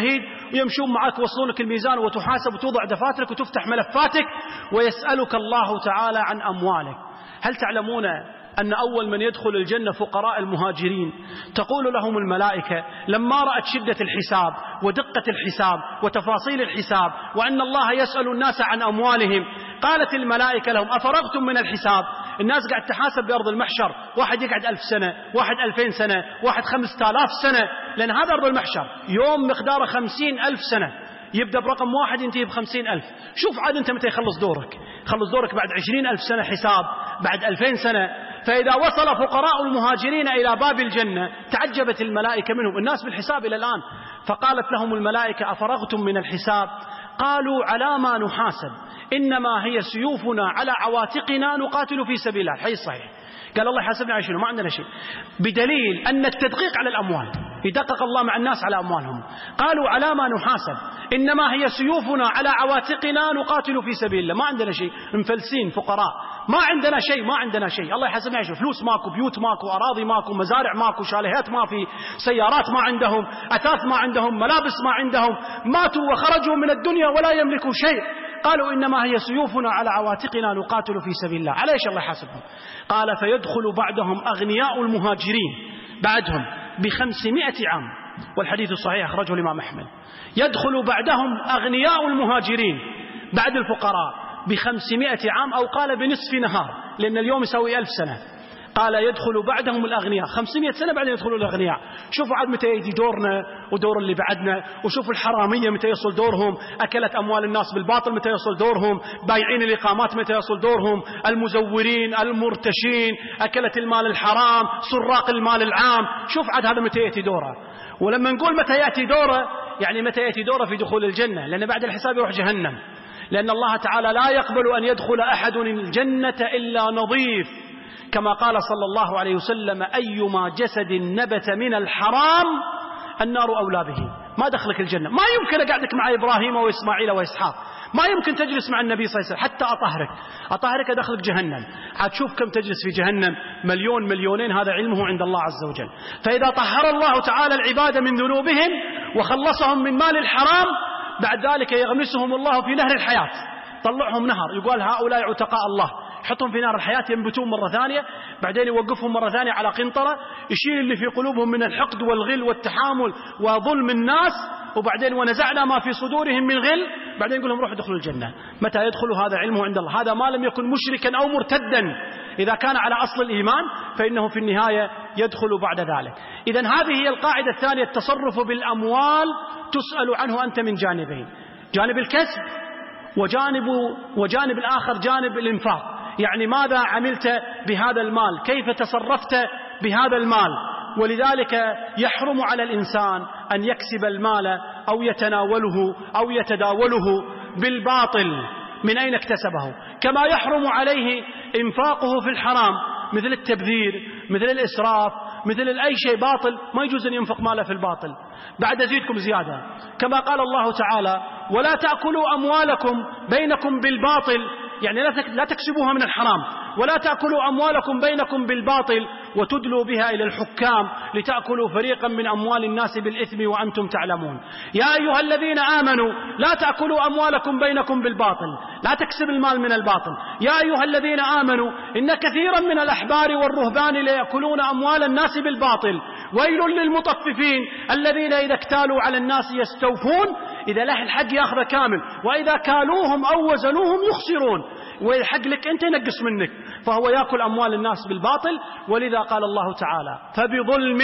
Speaker 2: ويمشون معك ويوصلونك الميزان وتحاسب وتوضع دفاترك وتفتح ملفاتك، ويسألك الله تعالى عن أموالك. هل تعلمون أن أول من يدخل الجنة فقراء المهاجرين؟ تقول لهم الملائكة لما رأت شدة الحساب ودقة الحساب وتفاصيل الحساب وأن الله يسأل الناس عن أموالهم، قالت الملائكة لهم أفرغتم من الحساب؟ الناس قاعد تحاسب بأرض المحشر، واحد يقعد ألف سنة، واحد ألفين سنة، واحد خمسة آلاف سنة، لأن هذا أرض المحشر يوم مقداره خمسين ألف سنة، يبدأ برقم واحد ينتهي بخمسين ألف. شوف عاد أنت متى يخلص دورك، خلص دورك بعد عشرين ألف سنة حساب، بعد ألفين سنة. فإذا وصل فقراء المهاجرين إلى باب الجنة تعجبت الملائكة منهم، الناس بالحساب إلى الآن، فقالت لهم الملائكة أفرغتم من الحساب؟ قالوا على ما نحاسب، إنما هي سيوفنا على عواتقنا نقاتل في سبيل الله. الحديث صحيح. قال الله يحاسبنا على شنو؟ ما عندنا شيء، بدليل أن التدقيق على الأموال، يدقق الله مع الناس على أموالهم. قالوا على ما نحاسب، إنما هي سيوفنا على عواتقنا نقاتل في سبيل الله. ما عندنا شيء، مفلسين فقراء، ما عندنا شيء، ما عندنا شيء. الله يحاسبنا على شنو؟ فلوس ماكو، بيوت ماكو، أراضي ماكو، مزارع ماكو، شاليهات ما في، سيارات ما عندهم، أثاث ما عندهم، ملابس ما عندهم، ماتوا وخرجوا من الدنيا ولا يملكوا شيء. قالوا إنما هي سيوفنا على عواتقنا نقاتل في سبيل الله. على ايش الله يحاسبهم؟ قال فيدخل بعدهم أغنياء المهاجرين بعدهم بخمسمائة عام، والحديث الصحيح أخرجه الإمام أحمد. يدخل بعدهم أغنياء المهاجرين بعد الفقراء بخمسمائة عام، أو قال بنصف نهار، لأن اليوم يساوي ألف سنة. قال يدخل بعدهم الأغنياء، خمسمائة سنة بعدين يدخلوا الأغنياء. شوفوا عاد متى يجي دورنا ودور اللي بعدنا، وشوفوا الحرامية متى يصل دورهم، أكلت أموال الناس بالباطل متى يصل دورهم، بايعين الإقامات متى يصل دورهم، المزورين المرتشين، أكلت المال الحرام، سراق المال العام. شوف عاد هذا متى يأتي دوره. ولما نقول متى يأتي دوره، يعني متى يأتي دوره في دخول الجنة، لأن بعد الحساب يروح جهنم، لأن الله تعالى لا يقبل أن يدخل أحد الجنة إلا نظيف، كما قال صلى الله عليه وسلم أيما جسد نبت من الحرام النار أولى به. ما دخلك الجنة، ما يمكن أقعدك مع إبراهيم وإسماعيل وإسحاق، ما يمكن تجلس مع النبي صلى الله عليه وسلم حتى أطهرك، أطهرك أدخلك جهنم. هتشوف كم تجلس في جهنم، مليون مليونين، هذا علمه عند الله عز وجل. فإذا طهر الله تعالى العباد من ذنوبهم وخلصهم من مال الحرام، بعد ذلك يغمسهم الله في نهر الحياة، طلعهم نهر، يقول هؤلاء عتقاء الله، يحطهم في نار الحياة، ينبتون مرة ثانية، بعدين يوقفهم مرة ثانية على قنطرة، يشيل اللي في قلوبهم من الحقد والغل والتحامل وظلم الناس، وبعدين ونزعنا ما في صدورهم من غل، بعدين يقول لهم روحوا ادخلوا الجنة. متى يدخلوا؟ هذا علمه عند الله. هذا ما لم يكن مشركا أو مرتدا، إذا كان على أصل الإيمان فإنه في النهاية يدخل بعد ذلك. إذن هذه هي القاعدة الثانية، التصرف بالأموال تسأل عنه أنت من جانبين، جانب الكسب وجانب وجانب الآخر جانب الإنفاق، يعني ماذا عملت بهذا المال، كيف تصرفت بهذا المال. ولذلك يحرم على الإنسان أن يكسب المال أو يتناوله أو يتداوله بالباطل من أين اكتسبه، كما يحرم عليه إنفاقه في الحرام، مثل التبذير، مثل الإسراف، مثل أي شيء باطل، ما يجوز أن ينفق ماله في الباطل. بعد أزيدكم زيادة، كما قال الله تعالى ولا تأكلوا أموالكم بينكم بالباطل، يعني لا تكسبوها من الحرام، ولا تأكلوا أموالكم بينكم بالباطل وتدلوا بها إلى الحكام لتأكلوا فريقا من أموال الناس بالإثم وأنتم تعلمون. يا أيها الذين آمنوا لا تأكلوا أموالكم بينكم بالباطل، لا تكسب المال من الباطل. يا أيها الذين آمنوا إن كثيرا من الأحبار والرهبان ليأكلون أموال الناس بالباطل ويل للمطففين الذين إذا اكتالوا على الناس يستوفون، إذا له الحق يأخذ كامل، وإذا كالوهم أو وزنوهم يخسرون، ويحق لك أنت ينقص منك، فهو يأكل أموال الناس بالباطل. ولذا قال الله تعالى فبظلم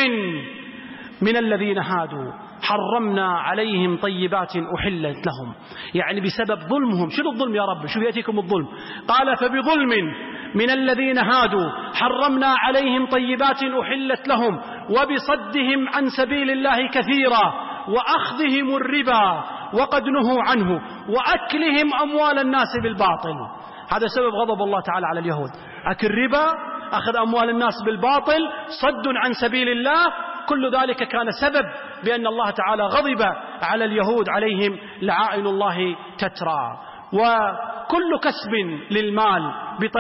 Speaker 2: من الذين هادوا حرمنا عليهم طيبات أحلت لهم، يعني بسبب ظلمهم. شنو الظلم يا رب؟ شو يأتيكم الظلم؟ قال فبظلم من الذين هادوا حرمنا عليهم طيبات أحلت لهم وبصدهم عن سبيل الله كثيرا وأخذهم الربا وقد نهوا عنه وأكلهم أموال الناس بالباطل. هذا سبب غضب الله تعالى على اليهود، أكل ربا، أخذ أموال الناس بالباطل، صد عن سبيل الله، كل ذلك كان سبب بأن الله تعالى غضب على اليهود عليهم لعائن الله تترى. وكل كسب للمال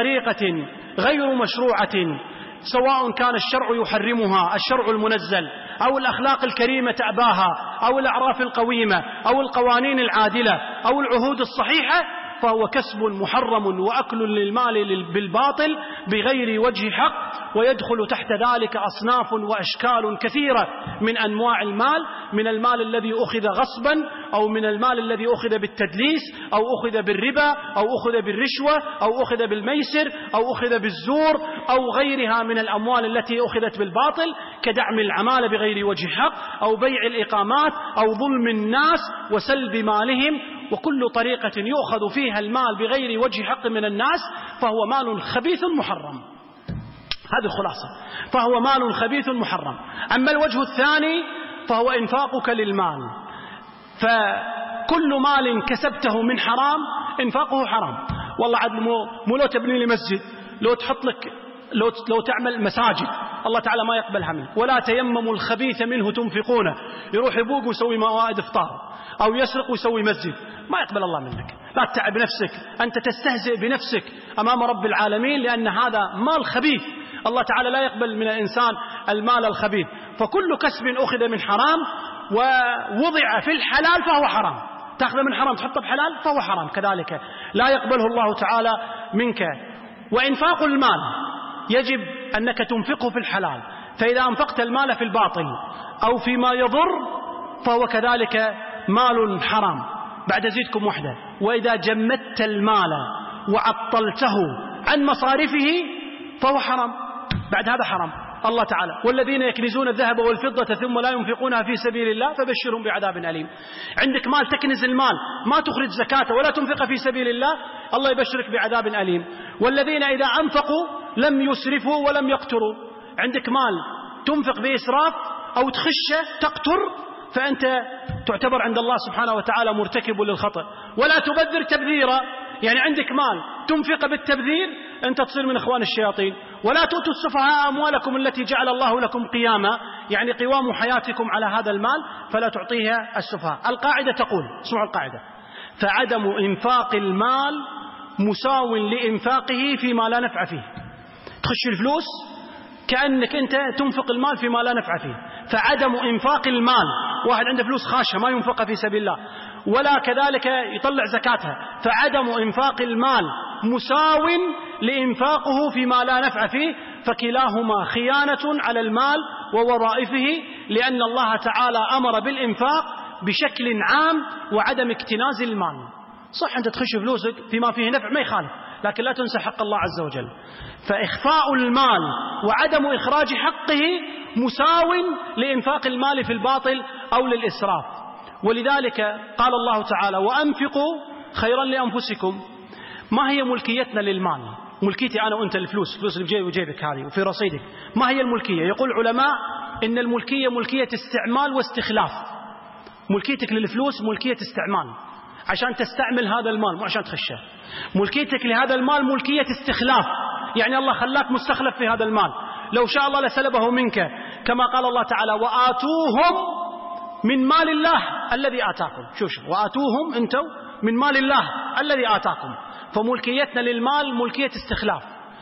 Speaker 2: بطريقة غير مشروعة، سواء كان الشرع يحرمها، الشرع المنزل، أو الأخلاق الكريمة تأباها أو الأعراف القويمة أو القوانين العادلة أو العهود الصحيحة، فهو كسب محرم وأكل للمال بالباطل بغير وجه حق، ويدخل تحت ذلك أصناف وأشكال كثيرة من أنواع المال، من المال الذي أخذ غصبا، أو من المال الذي أخذ بالتدليس، أو أخذ بالربا، أو أخذ بالرشوة، أو أخذ بالميسر، أو أخذ بالزور، أو غيرها من الأموال التي أخذت بالباطل، كدعم العمالة بغير وجه حق، أو بيع الإقامات، أو ظلم الناس وسلب مالهم. وكل طريقة يؤخذ فيها المال بغير وجه حق من الناس فهو مال خبيث محرم. هذه الخلاصة، فهو مال خبيث محرم. أما الوجه الثاني فهو إنفاقك للمال، فكل مال كسبته من حرام إنفاقه حرام. والله عاد مو لو تبني لي مسجد، لو تحط لك لو لو تعمل مساجد، الله تعالى ما يقبلها منك. ولا تيمموا الخبيث منه تنفقونه، يروح يبوق ويسوي موائد إفطار، أو يسرق ويسوي مسجد، ما يقبل الله منك. لا تتعب نفسك، أنت تستهزئ بنفسك أمام رب العالمين، لأن هذا مال خبيث. الله تعالى لا يقبل من الإنسان المال الخبيث. فكل كسب أخذ من حرام ووضع في الحلال فهو حرام. تأخذ من حرام تحطه بحلال فهو حرام كذلك، لا يقبله الله تعالى منك. وإنفاق المال يجب أنك تنفقه في الحلال، فإذا أنفقت المال في الباطل أو فيما يضر فهو كذلك مال حرام. بعد زيدكم وحدة، وإذا جمدت المال وعطلته عن مصارفه فهو حرام، بعد هذا حرام. الله تعالى: والذين يكنزون الذهب والفضة ثم لا ينفقونها في سبيل الله فبشرهم بعذاب أليم. عندك مال تكنز المال، ما تخرج زكاته ولا تنفق في سبيل الله، الله يبشرك بعذاب أليم. والذين إذا أنفقوا لم يسرفوا ولم يقتروا. عندك مال تنفق بإسراف أو تخشه تقتر، فأنت تعتبر عند الله سبحانه وتعالى مرتكب للخطأ. ولا تبذر تبذيرا، يعني عندك مال تنفق بالتبذير أنت تصير من إخوان الشياطين. ولا تؤتوا السفهاء أموالكم التي جعل الله لكم قياما، يعني قوام حياتكم على هذا المال، فلا تعطيها السفهاء. القاعدة تقول، اسمعوا القاعدة: فعدم إنفاق المال مساو لإنفاقه فيما لا نفع فيه. تخش الفلوس كأنك أنت تنفق المال فيما لا نفع فيه. فعدم إنفاق المال، واحد عنده فلوس خاشة ما ينفقها في سبيل الله ولا كذلك يطلع زكاتها، فعدم إنفاق المال مساو لإنفاقه فيما لا نفع فيه، فكلاهما خيانة على المال ووظائفه، لأن الله تعالى أمر بالإنفاق بشكل عام وعدم اكتناز المال. صح أنت تخش فلوسك فيما فيه نفع ما يخالف، لكن لا تنسى حق الله عز وجل. فإخفاء المال وعدم إخراج حقه مساو لإنفاق المال في الباطل أو للإسراف. ولذلك قال الله تعالى: وأنفقوا خيرا لأنفسكم. ما هي ملكيتنا للمال؟ ملكيتي أنا وأنت الفلوس، فلوس اللي بجيبي وجيبك هذه وفي رصيدك، ما هي الملكية؟ يقول العلماء إن الملكية ملكية استعمال واستخلاف. ملكيتك للفلوس ملكية استعمال، عشان تستعمل هذا المال مو عشان تخشه. ملكيتك لهذا المال ملكية استخلاف، يعني الله خلاك مستخلف في هذا المال، لو شاء الله لسلبه منك، كما قال الله تعالى: وآتوهم من مال الله الذي آتاكم. شوف شوف وآتوهم أنتم من مال الله الذي آتاكم. فملكيتنا للمال ملكية استخلاف.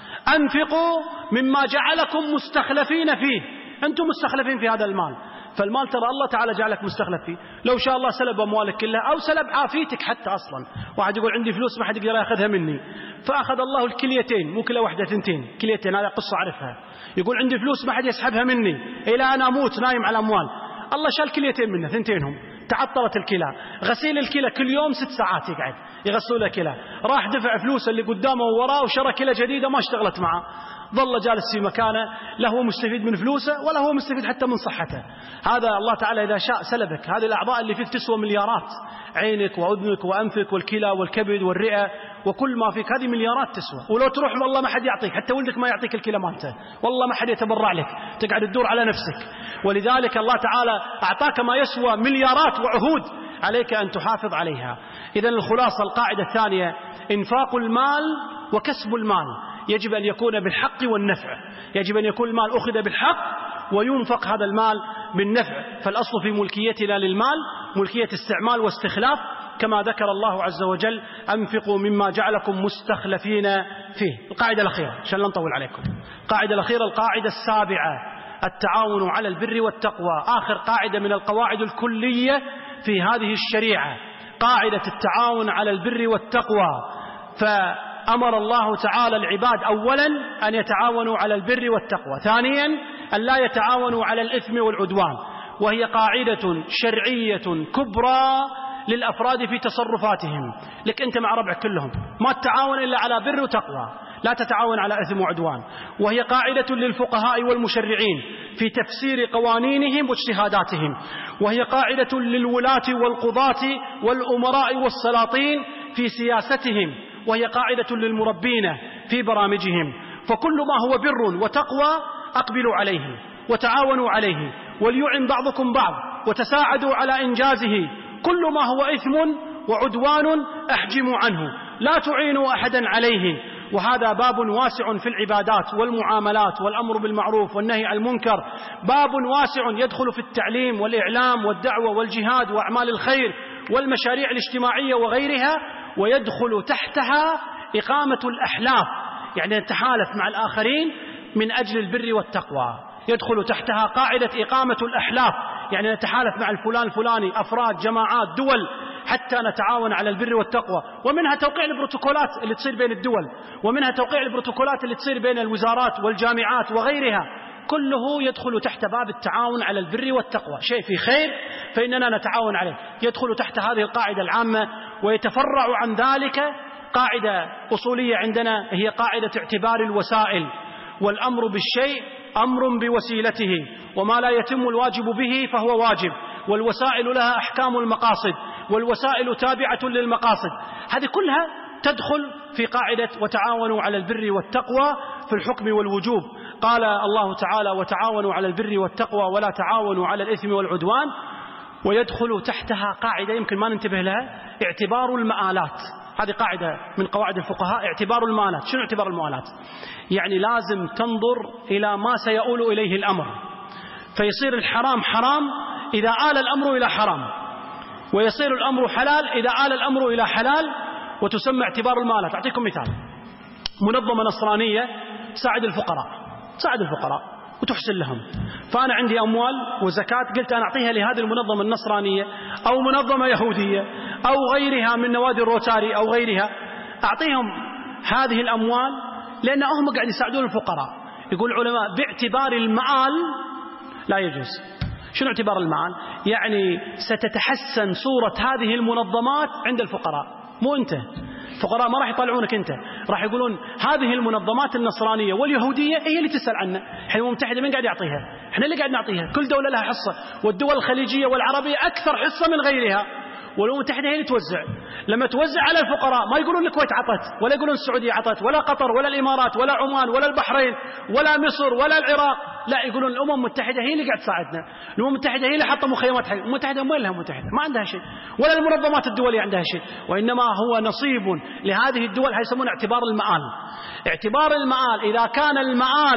Speaker 2: أنفقوا مما جعلكم مستخلفين فيه، أنتم مستخلفين في هذا المال. فالمال ترى الله تعالى جعلك مستخلف فيه، لو شاء الله سلب أموالك كلها أو سلب عافيتك حتى. أصلا واحد يقول عندي فلوس ما حد يقدر يأخذها مني، فأخذ الله الكليتين، مو كلا واحدة ثنتين، كليتين، هذا قصة أعرفها. يقول عندي فلوس ما حد يسحبها مني إلى أن أموت نايم على أموال، الله شال كليتين منه، ثنتينهم تعطلت الكلى. غسيل الكلى كل يوم ست ساعات يقعد يغسلوا له كلى، راح دفع فلوس اللي قدامه ووراه وشرى كلى جديدة ما اشتغلت معه، ظل جالس في مكانه، لا هو مستفيد من فلوسه ولا هو مستفيد حتى من صحته. هذا الله تعالى إذا شاء سلبك. هذه الأعضاء اللي فيك تسوى مليارات، عينك وأذنك وأنفك والكلى والكبد والرئة وكل ما فيك، هذه مليارات تسوى. ولو تروح والله ما حد يعطيك، حتى ولدك ما يعطيك الكلى مالته، والله ما حد يتبرع لك، تقعد تدور على نفسك. ولذلك الله تعالى أعطاك ما يسوى مليارات وعهود، عليك أن تحافظ عليها. إذن الخلاصة القاعدة الثانية: إنفاق المال وكسب المال يجب أن يكون بالحق والنفع، يجب أن يكون المال أخذ بالحق وينفق هذا المال بالنفع. فالأصل في ملكيتنا للمال ملكية استعمال واستخلاف، كما ذكر الله عز وجل: أنفقوا مما جعلكم مستخلفين فيه. القاعدة الأخيرة عشان لا نطول عليكم، القاعدة الأخيرة القاعدة السابعة: التعاون على البر والتقوى آخر قاعدة من القواعد الكلية في هذه الشريعة، قاعدة التعاون على البر والتقوى. فأمر الله تعالى العباد أولا أن يتعاونوا على البر والتقوى، ثانيا أن لا يتعاونوا على الإثم والعدوان، وهي قاعدة شرعية كبرى للأفراد في تصرفاتهم. لك أنت مع ربعك كلهم ما تتعاون إلا على بر وتقوى، لا تتعاون على إثم وعدوان. وهي قاعدة للفقهاء والمشرعين في تفسير قوانينهم واجتهاداتهم، وهي قاعدة للولاة والقضاة والأمراء والسلاطين في سياستهم، وهي قاعدة للمربين في برامجهم. فكل ما هو بر وتقوى أقبلوا عليه وتعاونوا عليه، وليعن بعضكم بعض وتساعدوا على إنجازه. كل ما هو إثم وعدوان أحجموا عنه، لا تعينوا أحدا عليه. وهذا باب واسع في العبادات والمعاملات والأمر بالمعروف والنهي عن المنكر، باب واسع يدخل في التعليم والإعلام والدعوة والجهاد وأعمال الخير والمشاريع الاجتماعية وغيرها، ويدخل تحتها إقامة الأحلاف، يعني نتحالف مع الآخرين من أجل البر والتقوى. يدخل تحتها قاعدة إقامة الأحلاف، يعني نتحالف مع الفلان الفلاني، أفراد، جماعات، دول، حتى نتعاون على البر والتقوى. ومنها توقيع البروتوكولات اللي تصير بين الدول، ومنها توقيع البروتوكولات اللي تصير بين الوزارات والجامعات وغيرها، كله يدخل تحت باب التعاون على البر والتقوى. شيء في خير فإننا نتعاون عليه، يدخل تحت هذه القاعدة العامة. ويتفرع عن ذلك قاعدة أصولية عندنا، هي قاعدة اعتبار الوسائل، والأمر بالشيء أمر بوسيلته، وما لا يتم الواجب به فهو واجب، والوسائل لها أحكام المقاصد، والوسائل تابعة للمقاصد. هذه كلها تدخل في قاعدة وتعاونوا على البر والتقوى في الحكم والوجوب. قال الله تعالى وتعاونوا على البر والتقوى ولا تعاونوا على الإثم والعدوان. ويدخل تحتها قاعدة يمكن ما ننتبه لها، اعتبار المآلات. هذه قاعدة من قواعد الفقهاء، اعتبار المآلات. شنو اعتبار المآلات؟ يعني لازم تنظر إلى ما سيؤول إليه الأمر، فيصير الحرام حرام إذا آل الأمر إلى حرام، ويصير الأمر حلال إذا آل الأمر إلى حلال، وتسمى اعتبار المآلات. أعطيكم مثال، منظمة نصرانية تساعد الفقراء، تساعد الفقراء وتحسن لهم، فأنا عندي أموال وزكاة، قلت أنا أعطيها لهذه المنظمة النصرانية أو منظمة يهودية أو غيرها من نوادي الروتاري أو غيرها، أعطيهم هذه الأموال لأن هم قاعد يساعدون الفقراء. يقول العلماء باعتبار المآل لا يجوز. شنو اعتبار المآل؟ يعني ستتحسن صورة هذه المنظمات عند الفقراء، مو أنت. الفقراء ما راح يطلعونك أنت، راح يقولون هذه المنظمات النصرانية واليهودية هي اللي تسأل عنها. الحين الأمم المتحدة من قاعد يعطيها؟ احنا اللي قاعد نعطيها، كل دولة لها حصة، والدول الخليجية والعربية أكثر حصة من غيرها، والأمم المتحدة هي اللي توزع. لما توزع على الفقراء ما يقولون الكويت عطت، ولا يقولون السعودية عطت، ولا قطر، ولا الإمارات، ولا عمان، ولا البحرين، ولا مصر، ولا العراق، لا، يقولون الأمم المتحدة هي اللي قاعد تساعدنا، الأمم المتحدة هي اللي حاطة مخيمات حق. الأمم المتحدة ما لها متحدة، ما عندها شيء، ولا المنظمات الدولية عندها شيء، وإنما هو نصيب لهذه الدول، هيسمونه اعتبار المآل. اعتبار المآل إذا كان المآل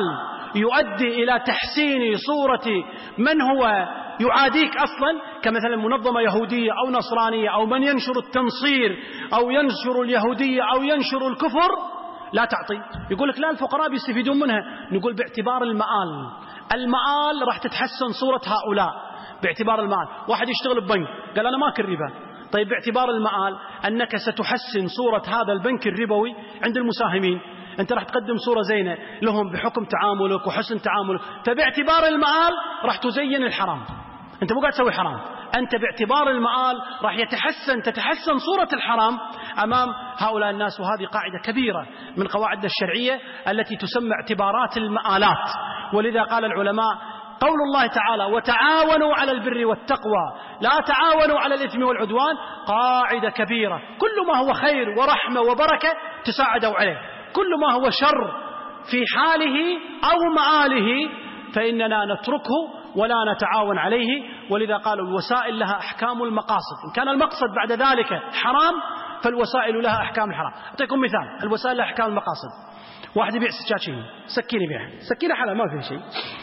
Speaker 2: يؤدي إلى تحسين صورة من هو يعاديك أصلا، كمثلا منظمة يهودية أو نصرانية أو من ينشر التنصير أو ينشر اليهودية أو ينشر الكفر، لا تعطي. يقول لك لا، الفقراء بيستفيدون منها. نقول باعتبار المآل، المآل راح تتحسن صورة هؤلاء باعتبار المآل. واحد يشتغل ببنك قال أنا ما أكل ربا، طيب باعتبار المآل أنك ستحسن صورة هذا البنك الربوي عند المساهمين، أنت راح تقدم صورة زينة لهم بحكم تعاملك وحسن تعاملك، فباعتبار المآل راح تزين الحرام. أنت مو قاعد تسوي حرام، أنت باعتبار المآل راح يتحسن تتحسن صورة الحرام أمام هؤلاء الناس. وهذه قاعدة كبيرة من قواعد الشرعية التي تسمى اعتبارات المآلات. ولذا قال العلماء قول الله تعالى وتعاونوا على البر والتقوى لا تعاونوا على الإثم والعدوان، قاعدة كبيرة. كل ما هو خير ورحمة وبركة تساعدوا عليه، كل ما هو شر في حاله أو مآله فإننا نتركه ولا نتعاون عليه. ولذا قالوا الوسائل لها أحكام المقاصد، إن كان المقصد بعد ذلك حرام فالوسائل لها أحكام الحرام. أعطيكم مثال، الوسائل لها أحكام المقاصد. واحد يبيع سكاكين، سكين يبيعها، سكينة حلال ما فيها شيء،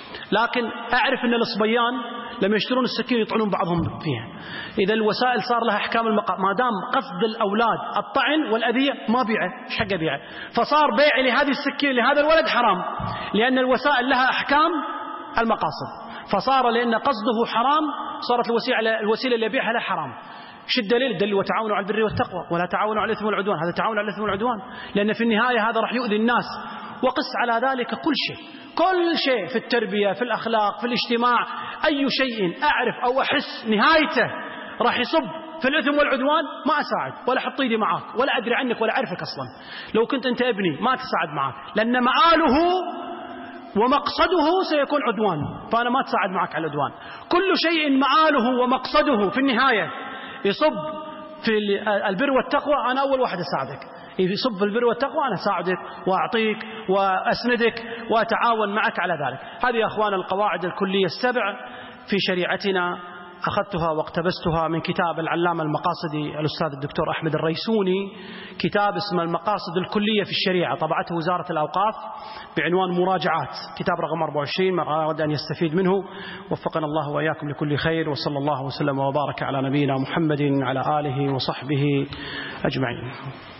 Speaker 2: لكن أعرف أن الصبيان لما يشترون السكين يطعنون بعضهم فيها. إذا الوسائل صار لها أحكام المقاصد، ما دام قصد الأولاد الطعن والأذية ما بيعه، إيش حق أبيعه؟ فصار بيع لهذه السكين لهذا الولد حرام، لأن الوسائل لها أحكام المقاصد، فصار لأن قصده حرام صارت الوسيلة الوسيلة اللي يبيعها له حرام. شو الدليل؟ الدليل وتعاونوا على البر والتقوى ولا تعاونوا على الإثم والعدوان. هذا تعاون على الإثم والعدوان، لأن في النهاية هذا راح يؤذي الناس. وقس على ذلك كل شيء، كل شيء في التربية، في الأخلاق، في الاجتماع، أي شيء أعرف أو أحس نهايته راح يصب في الإثم والعدوان ما أساعد ولا أحط إيدي معاك ولا أدري عنك ولا أعرفك أصلا. لو كنت أنت ابني ما تساعد معك، لأن مآله ومقصده سيكون عدوان، فأنا ما تساعد معك على العدوان. كل شيء مآله ومقصده في النهاية يصب في البر والتقوى، أنا أول واحد أساعدك. يصب في البر والتقوى أنا أساعدك وأعطيك وأسندك وأتعاون معك على ذلك. هذه يا أخوان القواعد الكلية السبع في شريعتنا، أخذتها واقتبستها من كتاب العلامة المقاصدي الأستاذ الدكتور أحمد الريسوني، كتاب اسمه المقاصد الكلية في الشريعة، طبعته وزارة الأوقاف بعنوان مراجعات، كتاب رقم أربعة وعشرين. من أراد أن يستفيد منه وفقنا الله وإياكم لكل خير، وصلى الله وسلم وبارك على نبينا محمد على آله وصحبه أجمعين.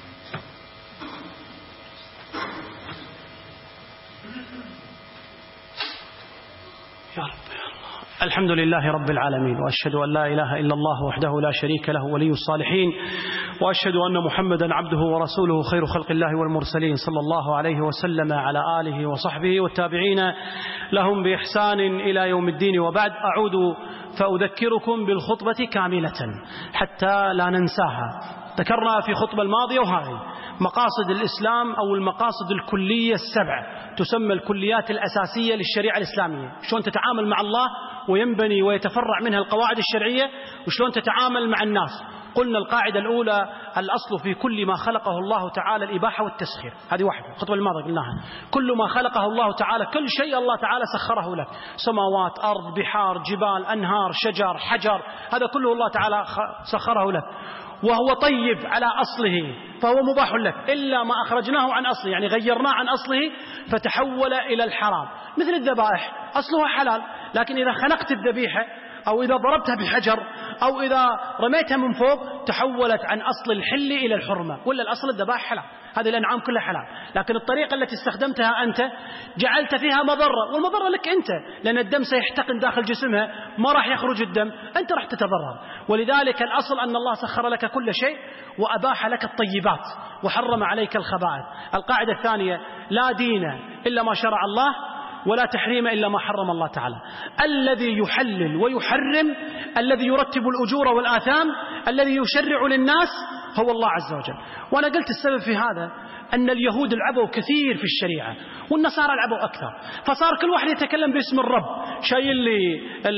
Speaker 2: يا رب الحمد لله رب العالمين، وأشهد أن لا إله إلا الله وحده لا شريك له ولي الصالحين، وأشهد أن محمدا عبده ورسوله خير خلق الله والمرسلين، صلى الله عليه وسلم على آله وصحبه والتابعين لهم بإحسان إلى يوم الدين. وبعد، أعود فأذكركم بالخطبة كاملة حتى لا ننساها. ذكرنا في خطبة الماضية وهذه مقاصد الإسلام أو المقاصد الكلية السبع، تسمى الكليات الأساسية للشريعة الإسلامية، شلون تتعامل مع الله وينبني ويتفرع منها القواعد الشرعية، وشلون تتعامل مع الناس. قلنا القاعدة الأولى الأصل في كل ما خلقه الله تعالى الإباحة والتسخير، هذه واحدة الخطوة الماضية قلناها. كل ما خلقه الله تعالى، كل شيء الله تعالى سخره لك، سماوات، أرض، بحار، جبال، أنهار، شجر، حجر، هذا كله الله تعالى سخره لك، وهو طيب على أصله فهو مباح لك، إلا ما أخرجناه عن أصله، يعني غيرناه عن أصله فتحول إلى الحرام. مثل الذبائح أصلها حلال، لكن إذا خنقت الذبيحة أو إذا ضربتها بحجر أو إذا رميتها من فوق تحولت عن أصل الحل إلى الحرمة، ولا الأصل الذبائح حلال، هذه الأنعام كلها حلال، لكن الطريقة التي استخدمتها أنت جعلت فيها مضرة، والمضرة لك أنت، لأن الدم سيحتقن داخل جسمها، ما راح يخرج الدم، أنت راح تتضرر. ولذلك الأصل أن الله سخر لك كل شيء وأباح لك الطيبات وحرم عليك الخبائث. القاعدة الثانية: لا دين إلا ما شرع الله، ولا تحريم إلا ما حرم الله تعالى. الذي يحلل ويحرم، الذي يرتب الأجور والآثام، الذي يشرع للناس هو الله عز وجل. وأنا قلت السبب في هذا أن اليهود لعبوا كثير في الشريعة والنصارى لعبوا أكثر، فصار كل واحد يتكلم باسم الرب، شايل لي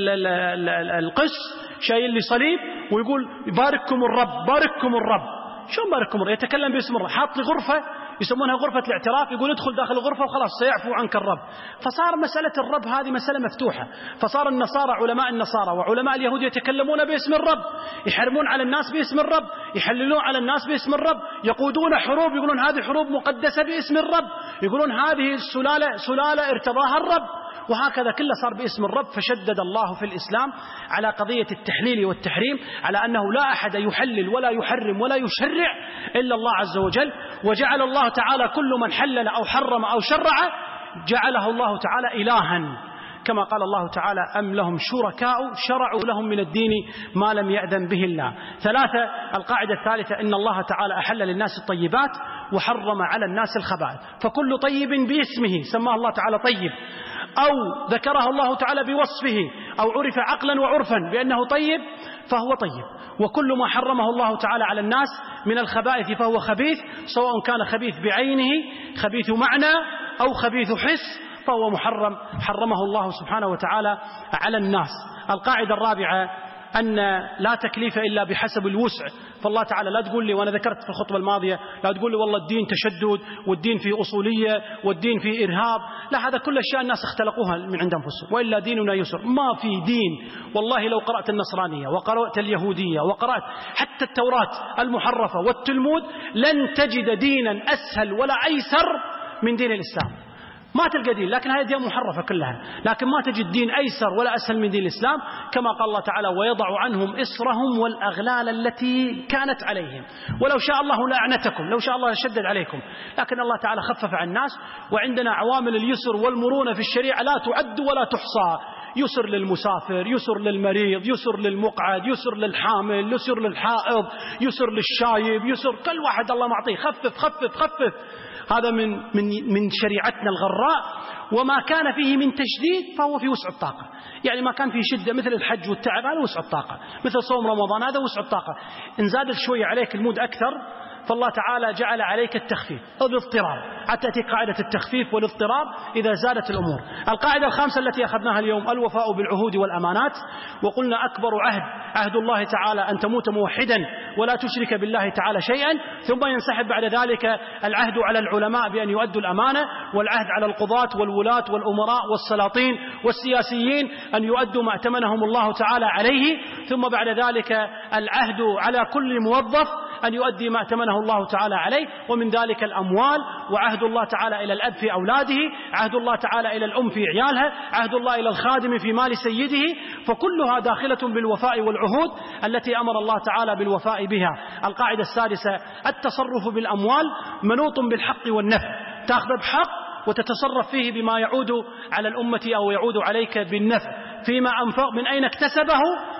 Speaker 2: القس، شايل لي صليب، ويقول بارككم الرب بارككم الرب. شو بارككم الرب؟ يتكلم باسم الرب، حاط لي غرفة يسمونها غرفة الاعتراف، يقول ادخل داخل الغرفة وخلاص سيعفو عنك الرب. فصار مسألة الرب هذه مسألة مفتوحة، فصار النصارى علماء النصارى وعلماء اليهود يتكلمون باسم الرب، يحرمون على الناس باسم الرب، يحللون على الناس باسم الرب، يقودون حروب يقولون هذه حروب مقدسة باسم الرب، يقولون هذه السلالة سلالة ارتضاها الرب، وهكذا كله صار باسم الرب. فشدد الله في الإسلام على قضية التحليل والتحريم، على أنه لا أحد يحلل ولا يحرم ولا يشرع إلا الله عز وجل، وجعل الله تعالى كل من حلل أو حرم أو شرع جعله الله تعالى إلها، كما قال الله تعالى: أم لهم شركاء شرعوا لهم من الدين ما لم يأذن به الله. ثلاثة، القاعدة الثالثة: إن الله تعالى أحل للناس الطيبات وحرم على الناس الخبائث، فكل طيب باسمه سماه الله تعالى طيب، أو ذكره الله تعالى بوصفه، أو عرف عقلا وعرفا بأنه طيب فهو طيب. وكل ما حرمه الله تعالى على الناس من الخبائث فهو خبيث، سواء كان خبيث بعينه، خبيث معنى، أو خبيث حس، فهو محرم حرمه الله سبحانه وتعالى على الناس. القاعدة الرابعة: أن لا تكليف إلا بحسب الوسع. فالله تعالى لا تقول لي، وأنا ذكرت في الخطبة الماضية، لا تقول لي والله الدين تشدد والدين فيه أصولية والدين فيه إرهاب، لا، هذا كل أشياء الناس اختلقوها من عند أنفسهم، وإلا ديننا يسر، ما في دين. والله لو قرأت النصرانية وقرأت اليهودية وقرأت حتى التوراة المحرفة والتلمود لن تجد دينا أسهل ولا أيسر من دين الإسلام. ما تلقى دين، لكن هذه دين محرفة كلها، لكن ما تجد دين أيسر ولا أسهل من دين الإسلام، كما قال الله تعالى ويضع عنهم إصرهم والأغلال التي كانت عليهم ولو شاء الله لأعنتكم، لو شاء الله لشدد عليكم، لكن الله تعالى خفف عن الناس. وعندنا عوامل اليسر والمرونة في الشريعة لا تعد ولا تحصى، يسر للمسافر، يسر للمريض، يسر للمقعد، يسر للحامل، يسر للحائض، يسر للشايب، يسر كل واحد الله معطيه، خفف خفف خفف. هذا من من من شريعتنا الغراء. وما كان فيه من تشديد فهو في وسع الطاقة، يعني ما كان فيه شدة مثل الحج والتعب هذا وسع الطاقة، مثل صوم رمضان هذا وسع الطاقة. إن زادت شوية عليك المود أكثر فالله تعالى جعل عليك التخفيف أو الاضطرار، حتى تأتي قاعدة التخفيف والاضطرار إذا زادت الأمور. القاعدة الخامسة التي أخذناها اليوم الوفاء بالعهود والأمانات، وقلنا أكبر عهد عهد الله تعالى أن تموت موحدا ولا تشرك بالله تعالى شيئا، ثم ينسحب بعد ذلك العهد على العلماء بأن يؤدوا الأمانة، والعهد على القضاة والولاة والأمراء والسلاطين والسياسيين أن يؤدوا ما ائتمنهم الله تعالى عليه، ثم بعد ذلك العهد على كل موظف أن يؤدي ما ائتمنه الله تعالى عليه، ومن ذلك الأموال، وعهد الله تعالى إلى الأب في أولاده، عهد الله تعالى إلى الأم في عيالها، عهد الله إلى الخادم في مال سيده، فكلها داخلة بالوفاء والعهود التي أمر الله تعالى بالوفاء بها. القاعدة السادسة التصرف بالأموال منوط بالحق والنفع، تأخذ بحق وتتصرف فيه بما يعود على الأمة أو يعود عليك بالنفع فيما أنفق من أين اكتسبه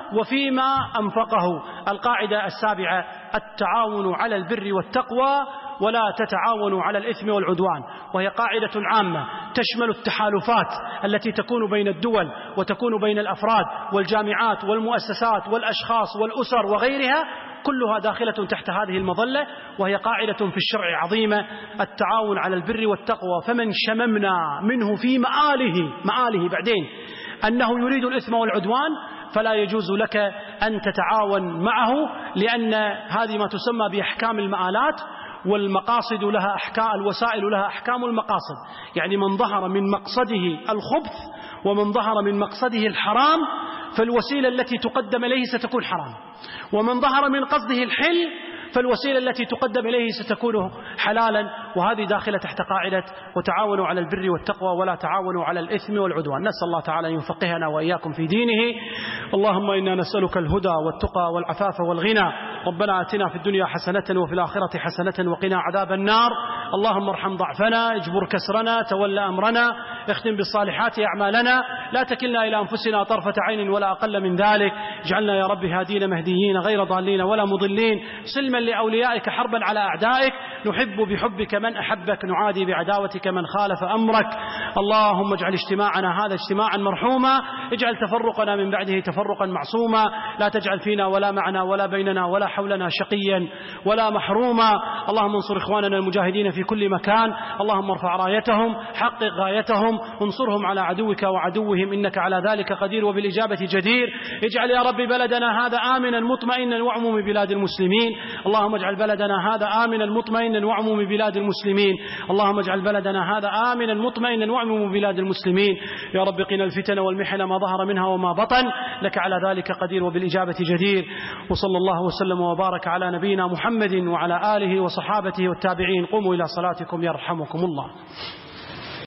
Speaker 2: وفيما أنفقه. القاعدة السابعة التعاون على البر والتقوى ولا تتعاونوا على الإثم والعدوان، وهي قاعدة عامة تشمل التحالفات التي تكون بين الدول وتكون بين الأفراد والجامعات والمؤسسات والأشخاص والأسر وغيرها، كلها داخلة تحت هذه المظلة، وهي قاعدة في الشرع عظيمة التعاون على البر والتقوى. فمن شممنا منه في مآله مآله بعدين أنه يريد الإثم والعدوان فلا يجوز لك أن تتعاون معه، لأن هذه ما تسمى بأحكام المآلات، والمقاصد لها أحكام، الوسائل لها أحكام المقاصد. يعني من ظهر من مقصده الخبث ومن ظهر من مقصده الحرام فالوسيلة التي تقدم إليه ستكون حرام، ومن ظهر من قصده الحل فالوسيلة التي تقدم إليه ستكون حلالا. وهذه داخلة تحت قاعدة وتعاونوا على البر والتقوى ولا تعاونوا على الإثم والعدوان. نسأل الله تعالى أن يفقهنا وإياكم في دينه. اللهم إنا نسألك الهدى والتقى والعفاف والغنى. ربنا آتنا في الدنيا حسنة وفي الآخرة حسنة وقنا عذاب النار. اللهم ارحم ضعفنا، اجبر كسرنا، تولى أمرنا، اختم بالصالحات أعمالنا، لا تكلنا إلى أنفسنا طرفة عين ولا أقل من ذلك. اجعلنا يا رب هادين مهديين غير ضالين ولا مضلين، سلما لأوليائك حربا على أعدائك، نحب بحبك من أحبك، نعادي بعداوتك من خالف أمرك. اللهم اجعل اجتماعنا هذا اجتماعا مرحوما، اجعل تفرقنا من بعده تفرقا معصوما، لا تجعل فينا ولا معنا ولا بيننا ولا حولنا شقيا ولا محروما. اللهم انصر إخواننا المجاهدين في كل مكان، اللهم ارفع رايتهم، حقق غايتهم، انصرهم على عدوك وعدوهم، إنك على ذلك قدير وبالإجابة جدير. اجعل يا رب بلدنا هذا آمنا مطمئنا وعموم بلاد المسلمين. اللهم اجعل بلدنا هذا آمنا مطمئنا وعموم بلاد المسلمين. اللهم اجعل بلدنا هذا آمنا مطمئنا وعموم بلاد المسلمين. يا رب قنا الفتن والمحن ما ظهر منها وما بطن، لك على ذلك قدير وبالإجابة جدير. وصلى الله وسلم وبارك على نبينا محمد وعلى آله وصحابته والتابعين. قوموا إلى صلاتكم يرحمكم الله.